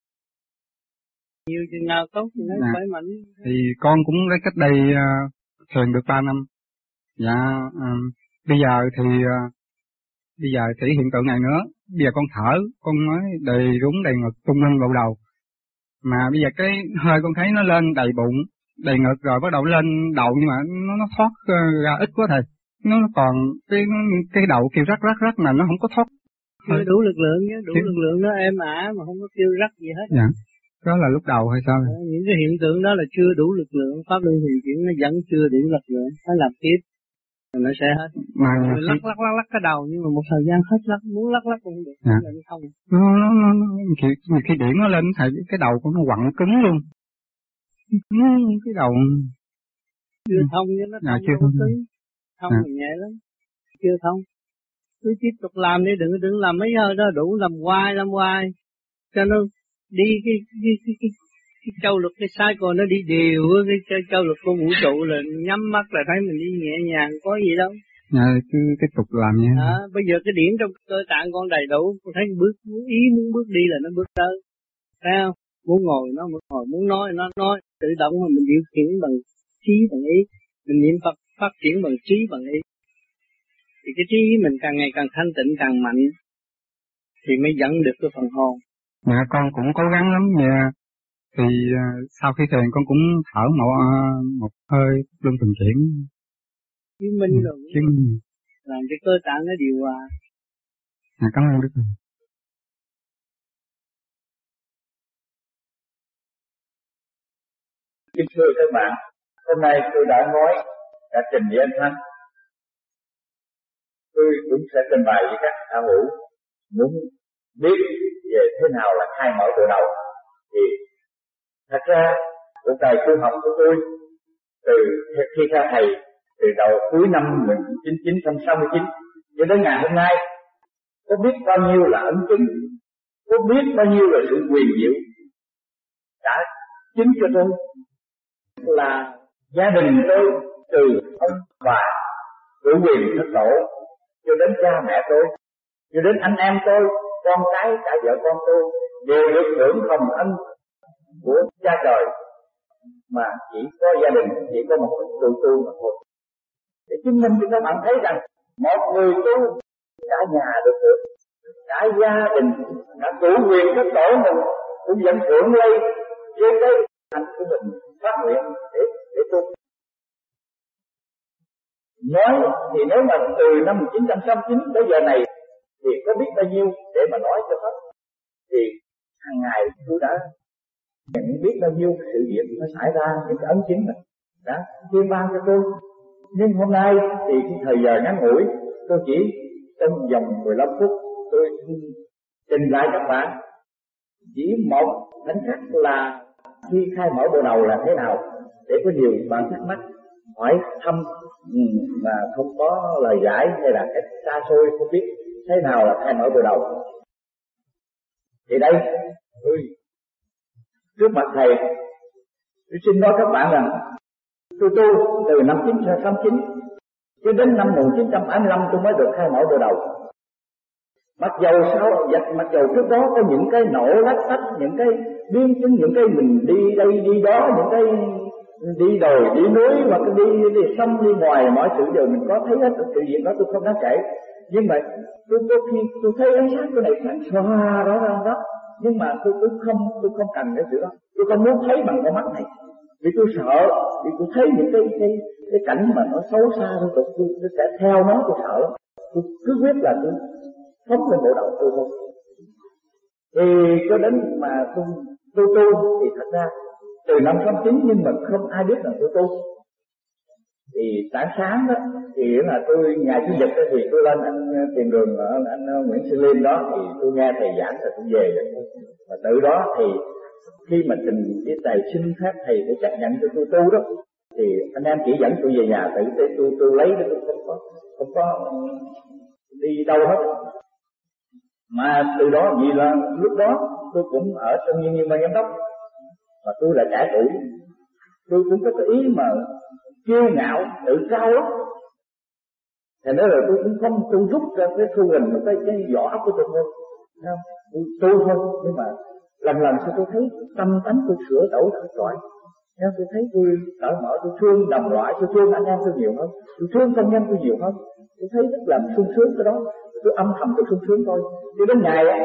Speaker 2: Nhiều chừng nào tốt thì nó à. khỏe mạnh.
Speaker 5: Thì con cũng lấy cách đây uh, thiền được ba năm. Dạ uh, bây giờ thì uh, bây giờ thì hiện tượng này nữa. Bây giờ con thở, con nói đầy rúng đầy ngực tung lên bộ đầu. Mà bây giờ cái hơi con thấy nó lên đầy bụng, đầy ngực rồi bắt đầu lên đầu, nhưng mà nó nó thoát uh, ra ít quá Thầy. Nó còn cái cái đầu kêu rắc rắc rắc mà nó không có thoát.
Speaker 2: Chưa đủ lực lượng nhé, đủ Chứ... lực lượng nó êm ả mà không có kêu rắc gì hết.
Speaker 5: Dạ. Đó là lúc đầu hay sao?
Speaker 2: À, những cái hiện tượng đó là chưa đủ lực lượng, pháp luân thường chuyển nó vẫn chưa đủ lực lượng, phải làm tiếp, rồi nó sẽ hết.
Speaker 5: Mà
Speaker 2: khi... lắc lắc lắc lắc cái đầu, nhưng mà một thời gian hết lắc, muốn lắc lắc cũng không được,
Speaker 5: dạ.
Speaker 2: Nó không.
Speaker 5: Nó nó nó khi khi điểm nó lên Thầy, cái đầu của nó quặn cứng luôn, nó cái đầu
Speaker 2: chưa thông chứ nó
Speaker 5: dạ,
Speaker 2: thông
Speaker 5: chưa thông
Speaker 2: cứng, thông dạ. nhẹ lắm, chưa thông. Cứ tiếp tục làm đi, đừng đừng làm mấy hơi đó đủ, làm hoài làm hoài cho nó đi cái cái cái cái, cái châu lực cái sai còn nó đi đều cái, cái châu lực của vũ trụ là nhắm mắt là thấy mình đi nhẹ nhàng, có gì đâu.
Speaker 5: Dạ, cứ tiếp tục làm nha.
Speaker 2: À, bây giờ cái điển trong cơ tạng con đầy đủ, con thấy bước muốn ý muốn bước đi là nó bước tới, thấy không? Muốn ngồi nó muốn ngồi, muốn nói nó nói, tự động mà mình điều khiển bằng trí bằng ý, mình niệm Phật phát triển bằng trí bằng ý. Thì cái trí mình càng ngày càng thanh tịnh càng mạnh thì mới dẫn được cái phần hồn.
Speaker 5: Dạ con cũng cố gắng lắm nha. Thì uh, sau khi thiền con cũng thở một uh, một hơi luân thường chuyển.
Speaker 2: Chứng minh
Speaker 5: ừ,
Speaker 2: rồi.
Speaker 5: Chứng minh.
Speaker 2: Làm cho cơ tạng nó điều hòa.
Speaker 5: À, cảm ơn Đức Thầy.
Speaker 6: Kính thưa các bạn, hôm nay tôi đã nói, đã trình với anh Thanh. Tôi cũng sẽ trình bày với các đạo hữu muốn biết về thế nào là khai mở bộ đầu. Thì thật ra cuộc đời tu học của tôi từ khi theo thầy từ đầu cuối năm một nghìn chín trăm sáu mươi chín cho đến ngày hôm nay, có biết bao nhiêu là ấn chứng, có biết bao nhiêu là sự quyền diệu đã chứng cho tôi là gia đình tôi từ ông bà chủ quyền thất tổ cho đến cha mẹ tôi, cho đến anh em tôi, con cái, cả vợ con tôi đều được hưởng hồng ân của cha trời, mà chỉ có gia đình, chỉ có một tu tu mà thôi. Để chứng minh cho các bạn thấy rằng một người tu cả nhà được hưởng, cả gia đình, cả chủ quyền thất tổ mình cũng vẫn hưởng lấy trên cái hành của mình phát nguyện để để tu. Nói thì nếu mà từ năm một nghìn chín trăm sáu mươi chín tới giờ này thì có biết bao nhiêu để mà nói cho hết. Thì hàng ngày tôi đã nhận biết bao nhiêu sự việc nó xảy ra, những cái ấn chứng này đã tuyên ban cho tôi. Nhưng hôm nay thì cái thời giờ ngắn ngủi, tôi chỉ trong vòng mười lăm phút tôi trình lại các bạn chỉ một khoảnh khắc là khi khai mở bộ đầu là thế nào, để có nhiều bạn thắc mắc hỏi thăm mà không có lời giải hay là cách xa xôi không biết thế nào là khai mở bộ đầu. Thì đây tôi trước mặt thầy tôi xin nói các bạn rằng tôi tu từ năm một nghìn chín trăm sáu mươi chín cho đến năm một nghìn chín trăm bảy mươi lăm tôi mới được khai mở bộ đầu. Mặc dầu sao, mặc dầu trước đó có những cái nổ lách tách, những cái biến chứng, những cái mình đi đây đi đó, những cái đi đồi đi núi mà cái đi đi sông đi ngoài mọi sự đều mình có thấy hết sự việc đó, tôi không đáng kể. Nhưng mà tôi có khi tôi thấy ánh sáng cái này sáng xoa đó đó đó, nhưng mà tôi tôi không tôi không cần cái sự đó, tôi không muốn thấy bằng con mắt này, vì tôi sợ, vì tôi thấy những cái cái cái cảnh mà nó xấu xa tôi tôi, tôi, tôi sẽ theo nó, tôi sợ, tôi cứ quyết là tôi phóng lên bộ đầu tôi thôi. Thì cho đến mà tôi tôi tu thì thật ra từ năm sáu chín nhưng mà không ai biết là tôi tu. Thì sáng sáng đó thì là tôi ngày chủ nhật thì tôi lên anh tiền đường ở anh Nguyễn Sư Liêm đó, thì tôi nghe thầy giảng rồi tôi về rồi. Và từ đó thì khi mà trình cái tài xin phép thầy để chấp nhận cho tôi tu đó, thì anh em chỉ dẫn tôi về nhà tự tôi tôi, tôi lấy đó, tôi không có không có đi đâu hết. Mà từ đó vì là lúc đó tôi cũng ở trong nhân viên ban giám đốc, mà tôi là trẻ tuổi, tôi cũng có cái ý mà kiêu ngạo tự cao lắm. Thành ra là tôi cũng không, tôi rút ra cái thu hình một cái cái vỏ óc của tôi thôi, không? Tôi tu thôi, nhưng mà lần lần sau tôi thấy tâm tánh tôi sửa đổi thật giỏi. Tôi thấy tôi cởi mở, tôi thương đồng loại, tôi thương anh em tôi nhiều hơn, tôi thương công nhân tôi nhiều hơn. Tôi thấy rất là sung sướng cái đó, tôi âm thầm tôi sung sướng thôi. Cho đến ngày ấy,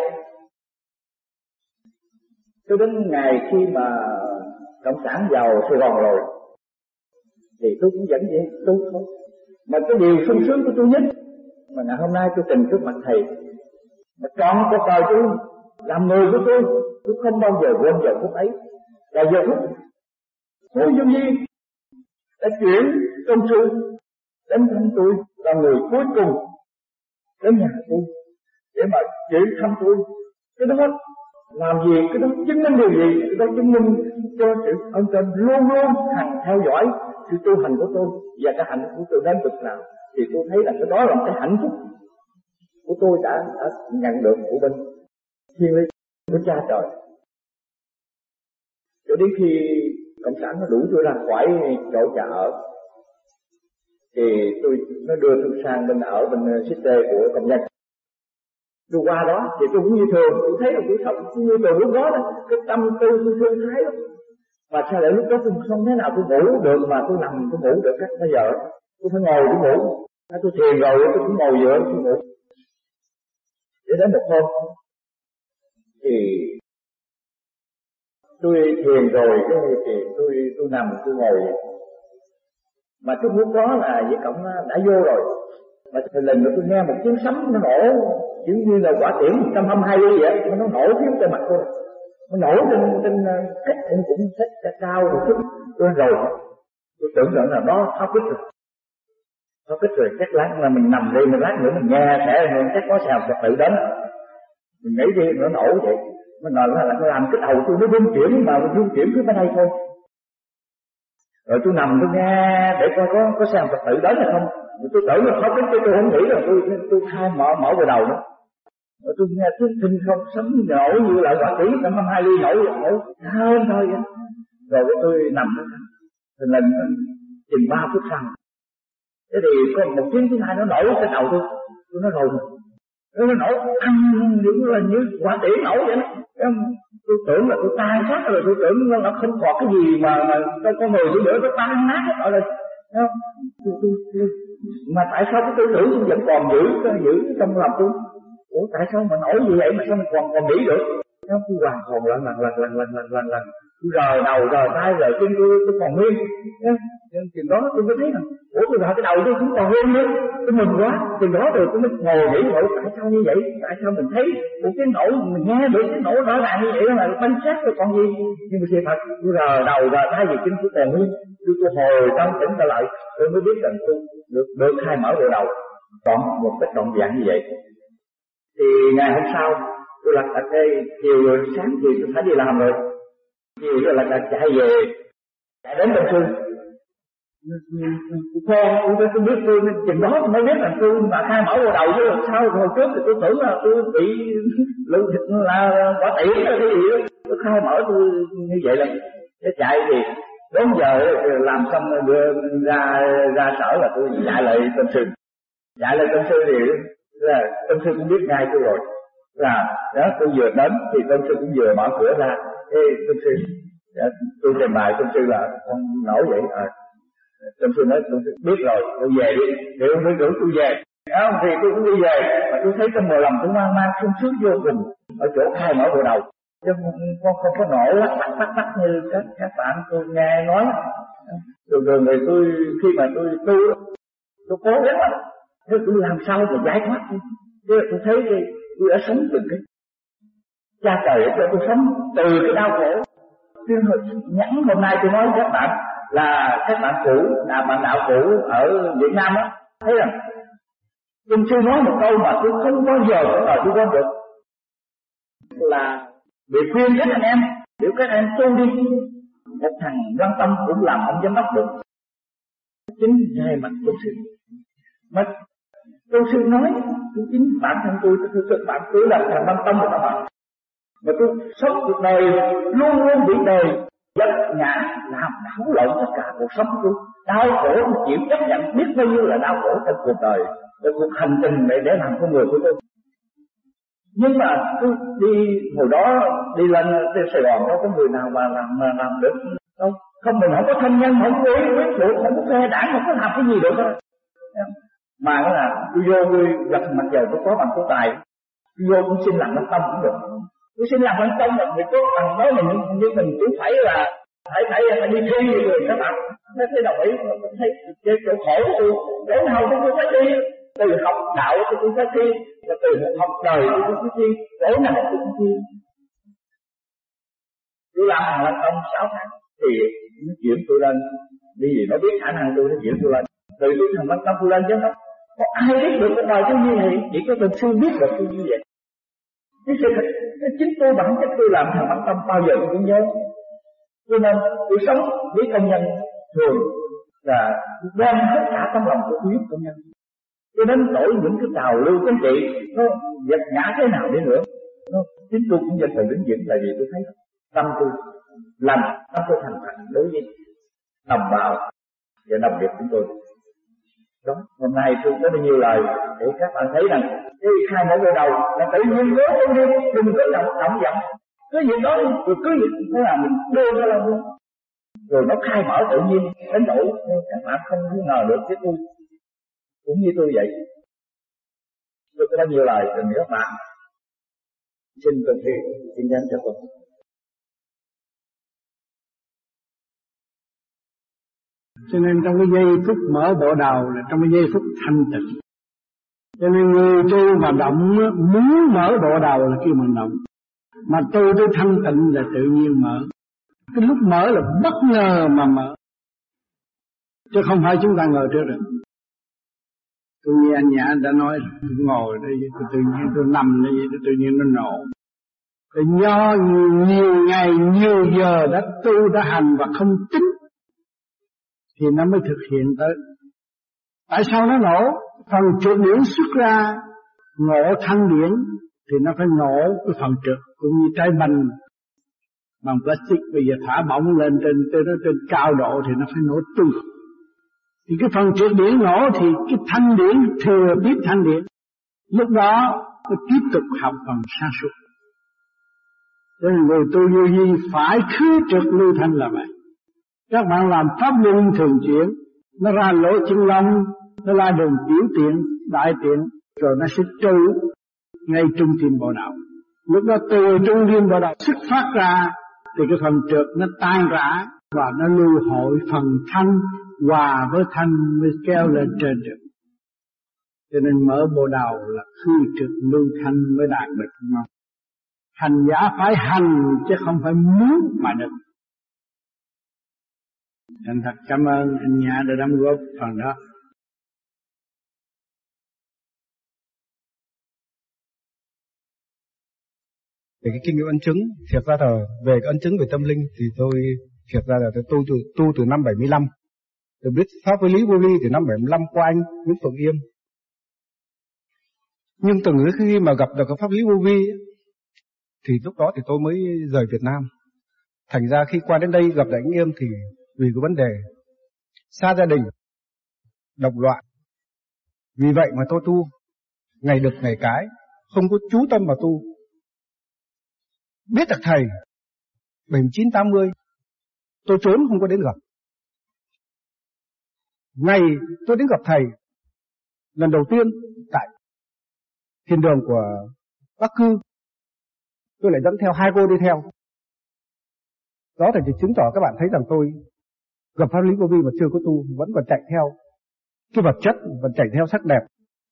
Speaker 6: cho đến ngày khi mà cộng sản vào Sài Gòn rồi, thì tôi cũng vẫn vậy, tu thôi. Mà cái điều sung sướng của tôi nhất mà ngày hôm nay tôi trình trước mặt thầy, mà trọn cuộc đời tôi làm người của tôi, tôi không bao giờ quên giờ phút ấy, là giờ phút Ngô Dung Nhi đã chuyển công sư đến thăm tôi, là người cuối cùng đến nhà tôi để mà chuyển thăm tôi. Cái đó làm gì, cái đó chứng minh điều gì? Cái đó chứng minh cho sự ơn trên luôn luôn hằng theo dõi sự tu hành của tôi, và cái hạnh của tôi đến vực nào thì tôi thấy là cái đó là cái hạnh phúc của tôi đã, đã nhận được của bên thiên lý của cha trời. Cho đến khi cộng sản nó đuổi tôi ra khỏi chỗ nhà ở, thì tôi nó đưa tôi sang bên ở bên xích tê của công nhân. Tôi qua đó thì tôi cũng như thường, tôi thấy là tôi sống cũng như thường lúc đó đó, cái tâm tư tôi thương thái lắm. Mà sao lại lúc đó tôi không thế nào tôi ngủ được mà tôi nằm tôi ngủ được các bây giờ, tôi phải ngồi tôi ngủ, tôi thiền rồi tôi cũng ngồi dựa tôi ngủ. Để đến một hôm thì tôi thiền rồi cái thì tôi tôi nằm tôi ngồi, mà cái lúc đó là với cộng đã vô rồi, mà thời lần nữa tôi nghe một tiếng sấm nó nổ, giống như là quả tiễn một trăm hai mươi hai ly vậy, nó nổ phía trên mặt tôi, nó nổ trên trên cách cũng cũng cách cao một chút, tôi rồi tôi tưởng rằng là nó tháo kích rồi, tháo kích rồi chắc lát là mình nằm đi, mình lát nữa mình nghe sẽ chắc có xào trật tự đến, mình nghĩ đi nó nổ vậy, mình nói là nó làm cái đầu tôi nó rung chuyển, mà mình rung chuyển cứ bên đây thôi. Rồi tôi nằm tôi nghe để coi có có sao Phật tử đến hay không. Tôi tưởng là khó tính, tôi không nghĩ là tôi tôi khai mở mở vào đầu đó. Rồi tôi nghe tiếng kinh không sấm nổ như là quả tỷ năm hai ly nổ nổ hơn thôi vậy. Rồi cái tôi nằm đó, thì lần chừng ba phút sau, thế thì có một tiếng thứ hai nó nổ trên đầu tôi, tôi nói rồi nó nổ ăn những là như quả tỷ nổ vậy đó. Tôi tưởng là tôi tan xác rồi, tôi tưởng nó, nó không còn cái gì mà mà con người tôi nữa, nó tan nát hết rồi. Tôi, tôi, tôi, mà tại sao cái tư tưởng tôi vẫn còn giữ giữ trong lòng tôi? Ủa tại sao mà nổi như vậy mà sao mình còn còn nghĩ được? Nó tôi hoàn hồn lần lần lần lần lần lần lần lần tôi rờ đầu rờ tay rờ chân tôi tôi còn nguyên. Nên chừng đó tôi mới thấy là ủa tôi rờ cái đầu tôi cũng còn nguyên nữa, tôi mừng quá. Chừng đó rồi tôi mới ngồi nghĩ ngộ tại sao như vậy? Tại sao mình thấy ủa cái nổ mình nghe được cái nổ rõ ràng như vậy là bánh xác rồi còn gì? Nhưng mà sự thật tôi rờ đầu rờ tay gì chân tôi còn nguyên. Tôi tôi hồi tâm tỉnh trở lại, tôi mới biết rằng tôi được được khai mở bộ đầu còn một cách trọn vẹn như vậy. Thì ngày hôm sau tôi lật đật đây, chiều rồi sáng thì tôi phải đi làm rồi, chiều rồi lật đật chạy về, chạy đến Tân Sư. Tôi tôi tôi biết tôi chừng đó tôi mới biết là tôi mà khai mở bộ đầu chứ sao hồi trước thì tôi tưởng là tôi bị lưu thịt là quả tiễn hay cái gì đó, tôi khai mở tôi như vậy là để chạy thì bốn giờ làm xong đưa ra ra sở là tôi chạy lại Tân Sư, chạy lại Tân Sư thì là Tân Sư cũng biết ngay tôi rồi, là đó tôi vừa đến thì Tân Sư cũng vừa mở cửa ra. Ê Tân Sư, Dạ, tôi trình bày tôn sư là con nổi vậy. À, tôn sư nói tôn sư biết rồi, tôi về đi. Thì ông mới rủ tôi về. À, thì tôi cũng đi về, mà tôi thấy trong bờ lòng tôi mang mang sung sướng vô cùng ở chỗ khai mở bộ đầu. Chứ con không có nổ lắc lắc lắc lắc như các các bạn tôi nghe nói. Rồi rồi người tôi khi mà tôi tu, tôi cố gắng lắm. Thế tôi làm sao để giải thoát? Thế tôi thấy tôi, tôi đã sống từng cái cha trời cho tôi sống từ cái đau khổ. Nhắn hôm nay tôi nói với các bạn là các bạn cũ, là bạn đạo cũ ở Việt Nam á, thấy rằng Tôn sư nói một câu mà tôi không bao giờ có lời tôi quên được, là bị khuyên các anh em, nếu các anh tu đi, một thằng quan tâm cũng làm ông giám đốc được. Chính ngay mặt tôn sư, mà tôn sư nói, chính bản thân tôi, tôi tôi bạn tôi là thằng quan tâm của các bạn, mà tôi sống cuộc đời luôn luôn bị đời giật ngã làm đảo lộn tất cả cuộc sống của tôi, đau khổ tôi chịu chấp nhận biết bao nhiêu là đau khổ trong cuộc đời, trong cuộc hành trình để để làm con người của tôi. Nhưng mà tôi đi hồi đó đi lên trên Sài Gòn đâu có người nào mà làm mà làm được đâu, không, mình không có thân nhân, không có quyết được, không có phe đảng, không có làm cái gì được đâu. Mà nó là tôi vô tôi gặp mặt trời tôi có bằng có tài, tôi vô cũng xin làm lăng tâm cũng được. Tôi xin làm lăng tâm là người có bằng đó mình như mình cũng phải là phải phải phải đi thi rồi các bạn. Nó thấy đồng ý, mình thấy cái chỗ khổ tôi chỗ nào tôi cũng phải đi, từ học đạo tôi cũng phải thi, và từ học đời tôi cũng phải thi, chỗ nào tôi cũng thi. Tôi làm hàng lăng tâm sáu tháng thì nó chuyển tôi lên, vì nó biết khả năng tôi nó chuyển tôi lên, từ tôi thành lăng tâm tôi lên chứ không có ai biết được cái đời tôi như vậy, chỉ có tôn sư biết được tôi như vậy. Cái sự thật, chính tôi bản chất tôi làm thằng lăng tâm bao giờ tôi cũng nhớ. Cho nên tôi sống với công nhân thường là đem tất cả tâm lòng của tôi giúp công nhân. Cho nên nổi những cái trào lưu chính trị nó giật ngã thế nào đi nữa, nó chính tôi cũng dần dần đứng vững là vì tôi thấy tâm tôi lành, tâm tôi thành thật đối với đồng bào và đồng nghiệp của tôi. Đó, hôm nay tôi có bao nhiêu lời để các bạn thấy rằng cái khai mở cái đầu là tự nhiên nhớ tôi đi, đừng có động động giận, cứ việc đó đi, rồi cứ việc thế là mình đưa ra là luôn, rồi nó khai mở tự nhiên đến nỗi các bạn không ngờ được cái tôi cũng như tôi vậy. Tôi có bao nhiêu lời từ các bạn, xin tôi thì xin nhắn cho tôi.
Speaker 2: Cho nên trong cái giây phút mở bộ đầu là trong cái giây phút thanh tịnh. Cho nên người tu mà động muốn mở bộ đầu là kêu mình động, mà tu tới thanh tịnh là tự nhiên mở. Cái lúc mở là bất ngờ mà mở, chứ không phải chúng ta ngờ trước được. Tôi nghe anh Nhã đã nói, tôi ngồi đây, tôi tự nhiên tôi nằm đây, tôi tự nhiên nó nổ. Tôi do nhiều ngày, nhiều giờ đã tu, đã hành và không tính, thì nó mới thực hiện tới. Tại sao nó nổ? Phần trượt điển xuất ra ngộ thanh điển thì nó phải nổ cái phần trượt, cũng như trái banh bằng plastic bây giờ thả bóng lên trên trên trên cao độ thì nó phải nổ tung. Thì cái phần trượt điển nổ thì cái thanh điển thừa tiếp thanh điển, lúc đó nó tiếp tục học phần sáng suốt. Cho nên người tu vô vi phải khứ trượt lưu thanh là vậy. Các bạn làm pháp luân thường chuyển, nó ra lỗ chân lông, nó ra đường tiểu tiện, đại tiện, rồi nó sẽ trụ ngay trung tim bộ đạo. Lúc đó từ trung tim bộ đạo xuất phát ra, thì cái phần trượt nó tan rã và nó lưu hội phần thanh, hòa với thanh mới kéo lên trên được. Cho nên mở bộ đầu là khư trượt lưu thanh mới đạt được mà. Hành giả phải hành chứ không phải muốn mà được. Thành thật cảm ơn anh Nhã đã đóng góp phần đó.
Speaker 5: Về cái kinh nghiệm ấn chứng, thiệt ra là về cái ấn chứng về tâm linh thì tôi thiệt ra là tôi tu từ tu từ năm bảy mươi lăm, tôi biết pháp với lý vô vi từ năm bảy mươi lăm qua anh Nguyễn Phượng Yên. Nhưng từ khi mà gặp được cái pháp lý vô vi thì lúc đó thì tôi mới rời Việt Nam. Thành ra khi qua đến đây gặp lại anh Yên thì vì cái vấn đề xa gia đình, độc loạn, vì vậy mà tôi tu ngày được ngày cái, không có chú tâm vào tu. Biết được thầy bảy chín tám mươi
Speaker 7: tôi trốn không có đến gặp. Ngày tôi đến gặp thầy lần đầu tiên tại thiền đường của Bắc Cư, tôi lại dẫn theo hai cô đi theo. Đó thì chứng tỏ các bạn thấy rằng tôi gặp pháp lý vô vi mà chưa có tu, vẫn còn chạy theo cái vật chất, vẫn chạy theo sắc đẹp.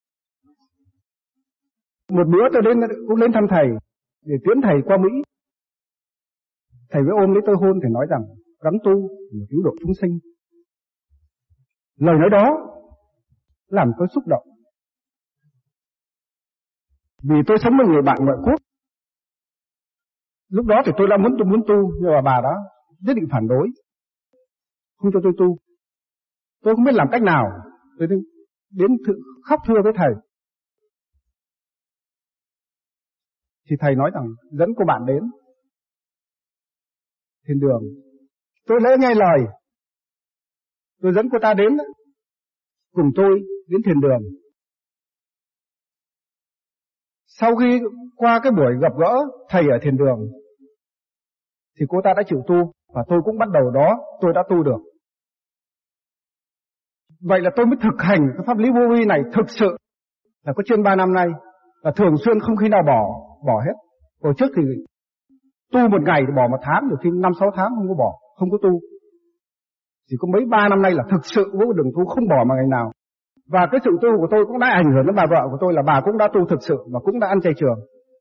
Speaker 7: Một bữa tôi đến cũng đến thăm thầy để tiễn thầy qua Mỹ. Thầy mới ôm lấy tôi hôn, thầy nói rằng gắng tu để cứu độ chúng sinh. Lời nói đó làm tôi xúc động. Vì tôi sống với người bạn ngoại quốc. Lúc đó thì tôi đã muốn tôi muốn tu, nhưng mà bà đó nhất định phản đối, không cho tôi tu. Tôi không biết làm cách nào, tôi đến thử, khóc thưa với thầy. Thì thầy nói rằng dẫn cô bạn đến thiền đường. Tôi lỡ nghe lời, tôi dẫn cô ta đến cùng tôi đến thiền đường. Sau khi qua cái buổi gặp gỡ thầy ở thiền đường thì cô ta đã chịu tu, và tôi cũng bắt đầu đó tôi đã tu được. Vậy là tôi mới thực hành cái pháp lý vô vi này thực sự là có trên ba năm nay, và thường xuyên không khi nào bỏ bỏ hết. Hồi trước thì tu một ngày thì bỏ một tháng, nhiều khi năm sáu tháng không có bỏ, không có tu. Chỉ có mấy ba năm nay là thực sự vô đường tu, không bỏ mà ngày nào. Và cái sự tu của tôi cũng đã ảnh hưởng đến bà vợ của tôi, là bà cũng đã tu thực sự và cũng đã ăn chay trường.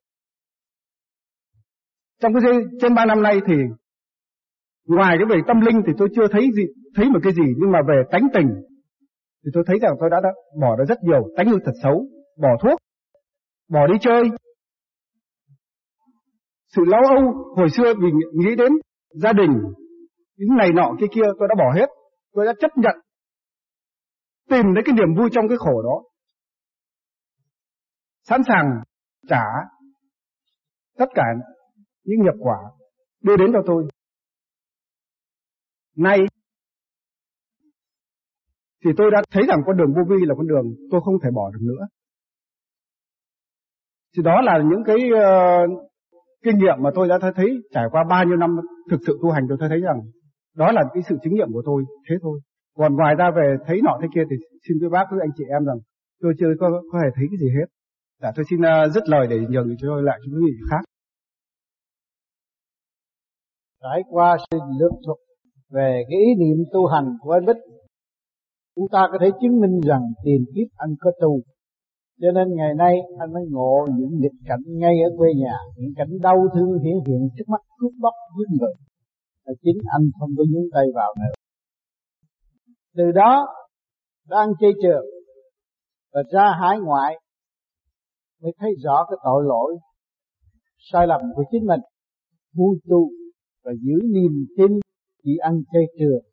Speaker 7: Trong cái trên ba năm nay thì ngoài cái về tâm linh thì tôi chưa thấy gì, thấy một cái gì, nhưng mà về tánh tình thì tôi thấy rằng tôi đã, đã bỏ được rất nhiều tánh hư thật xấu, bỏ thuốc, bỏ đi chơi. Sự lo âu hồi xưa vì nghĩ đến gia đình, những này nọ kia kia tôi đã bỏ hết. Tôi đã chấp nhận, tìm đến cái niềm vui trong cái khổ đó, sẵn sàng trả tất cả những nghiệp quả đưa đến cho tôi. Nay thì tôi đã thấy rằng con đường vô vi là con đường tôi không thể bỏ được nữa. Thì đó là những cái uh, kinh nghiệm mà tôi đã thấy trải qua bao nhiêu năm thực sự tu hành. Tôi thấy rằng đó là cái sự chứng nghiệm của tôi, thế thôi. Còn ngoài ra về thấy nọ thế kia thì xin quý bác, quý anh chị em rằng tôi chưa có, có hề thấy cái gì hết. Dạ, tôi xin uh, dứt lời để nhường cho tôi lại cho quý vị khác.
Speaker 2: Trải qua sự lược thuật về cái ý niệm tu hành của anh Bích, chúng ta có thể chứng minh rằng tiền kiếp anh có tu. Cho nên ngày nay anh mới ngộ những nghịch cảnh ngay ở quê nhà, những cảnh đau thương hiển hiện trước mắt, cướp bóc giết người, là chính anh không có nhúng tay vào nữa. Từ đó đã ăn chay trường và ra hải ngoại mới thấy rõ cái tội lỗi sai lầm của chính mình, vui tu và giữ niềm tin chỉ ăn chay trường,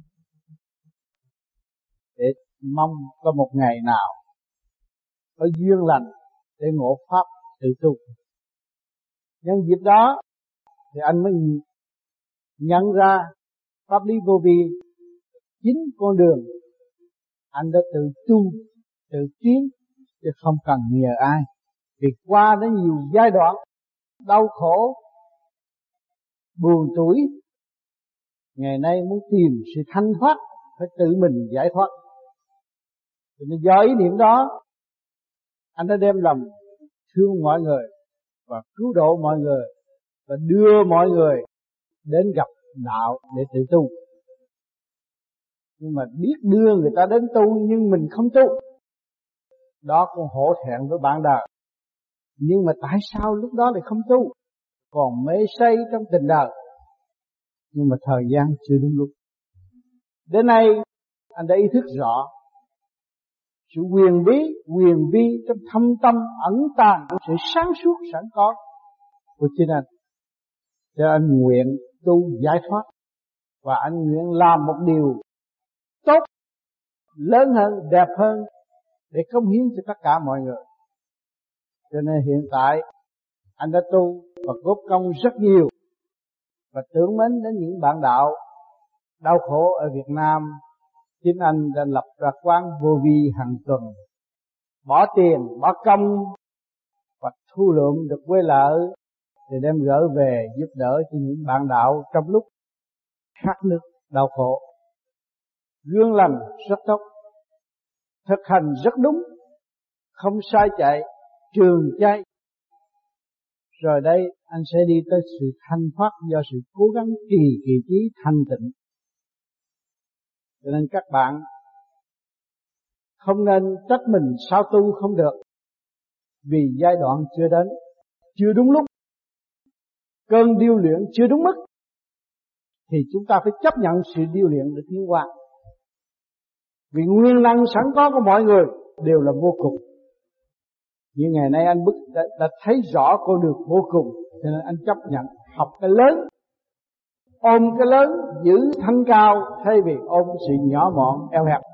Speaker 2: để mong có một ngày nào có duyên lành để ngộ pháp tự tu. Nhân dịp đó thì anh mới nhận ra pháp lý vô vi chính con đường anh đã tự tu, tự tiến, chứ không cần nhờ ai. Vì qua đến nhiều giai đoạn đau khổ, buồn tủi, ngày nay muốn tìm sự thanh thoát phải tự mình giải thoát. Cho nên do ý niệm đó, anh đã đem lòng thương mọi người và cứu độ mọi người và đưa mọi người đến gặp đạo để tự tu. Nhưng mà biết đưa người ta đến tu nhưng mình không tu, đó cũng hổ thẹn với bạn đời. Nhưng mà tại sao lúc đó lại không tu, còn mê say trong tình đời? Nhưng mà thời gian chưa đúng lúc. Đến nay anh đã ý thức rõ sự quyền bí, quyền vi trong thâm tâm ẩn tàng của sự sáng suốt sẵn có của chính anh. Cho anh nguyện tu giải thoát, và anh nguyện làm một điều tốt, lớn hơn, đẹp hơn để cống hiến cho tất cả mọi người. Cho nên hiện tại anh đã tu và góp công rất nhiều, và tưởng mến đến những bạn đạo đau khổ ở Việt Nam. Chính anh đã lập ra quán vô vi hàng tuần, bỏ tiền, bỏ công và thu lượm được quê lợi để đem gửi về giúp đỡ cho những bạn đạo trong lúc khát nước đau khổ. Gương lành rất tốt, thực hành rất đúng, không sai chạy, trường chay. Rồi đây anh sẽ đi tới sự thanh thoát do sự cố gắng trì kỳ trí thanh tịnh. Cho nên các bạn không nên trách mình sao tu không được, vì giai đoạn chưa đến, chưa đúng lúc, cơn điêu luyện chưa đúng mức, thì chúng ta phải chấp nhận sự điêu luyện để tiến qua. Vì nguyên năng sẵn có của mọi người đều là vô cùng. Như ngày nay anh Bức đã, đã thấy rõ con đường vô cùng, cho nên anh chấp nhận học cái lớn, ôm cái lớn, giữ thanh cao, thay vì ôm sự nhỏ mọn eo hẹp.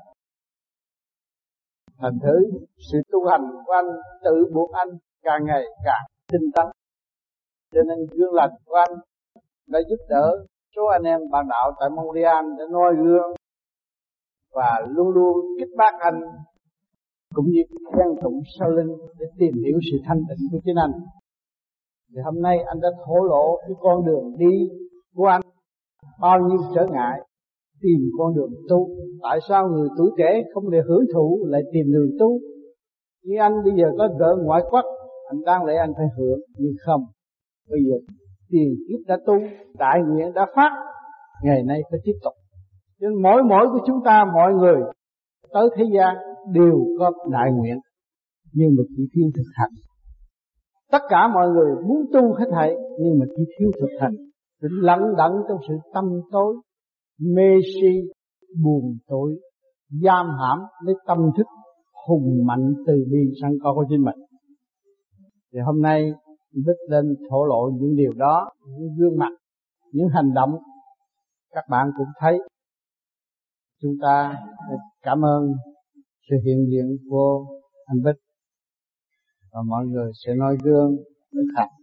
Speaker 2: Thành thử sự tu hành của anh tự buộc anh càng ngày càng tinh tấn. Cho nên gương lành của anh đã giúp đỡ số anh em bạn đạo tại Montreal để noi gương và luôn luôn kích bác anh, cũng như khen tụng sau lưng để tìm hiểu sự thanh tịnh của chính anh. Thì hôm nay anh đã thổ lộ cái con đường đi của anh, bao nhiêu trở ngại, tìm con đường tu. Tại sao người tuổi trẻ không để hưởng thụ lại tìm đường tu? Như anh bây giờ có vợ ngoại quốc, anh đang lẽ anh phải hưởng, nhưng không. Bây giờ tiền kiếp đã tu, đại nguyện đã phát, ngày nay phải tiếp tục. Cho nên mỗi mỗi của chúng ta, mọi người tới thế gian đều có đại nguyện, nhưng mà chỉ thiếu thực hành. Tất cả mọi người muốn tu hết thảy, nhưng mà chỉ thiếu thực hành. Lận đận trong sự tâm tối, mê si, buồn tối, giam hãm lấy tâm thức hùng mạnh từ bi sẵn có của chính mình. Thì hôm nay Bích lên thổ lộ những điều đó, những gương mặt, những hành động các bạn cũng thấy. Chúng ta cảm ơn sự hiện diện của anh Bích, và mọi người sẽ noi gương thực hành.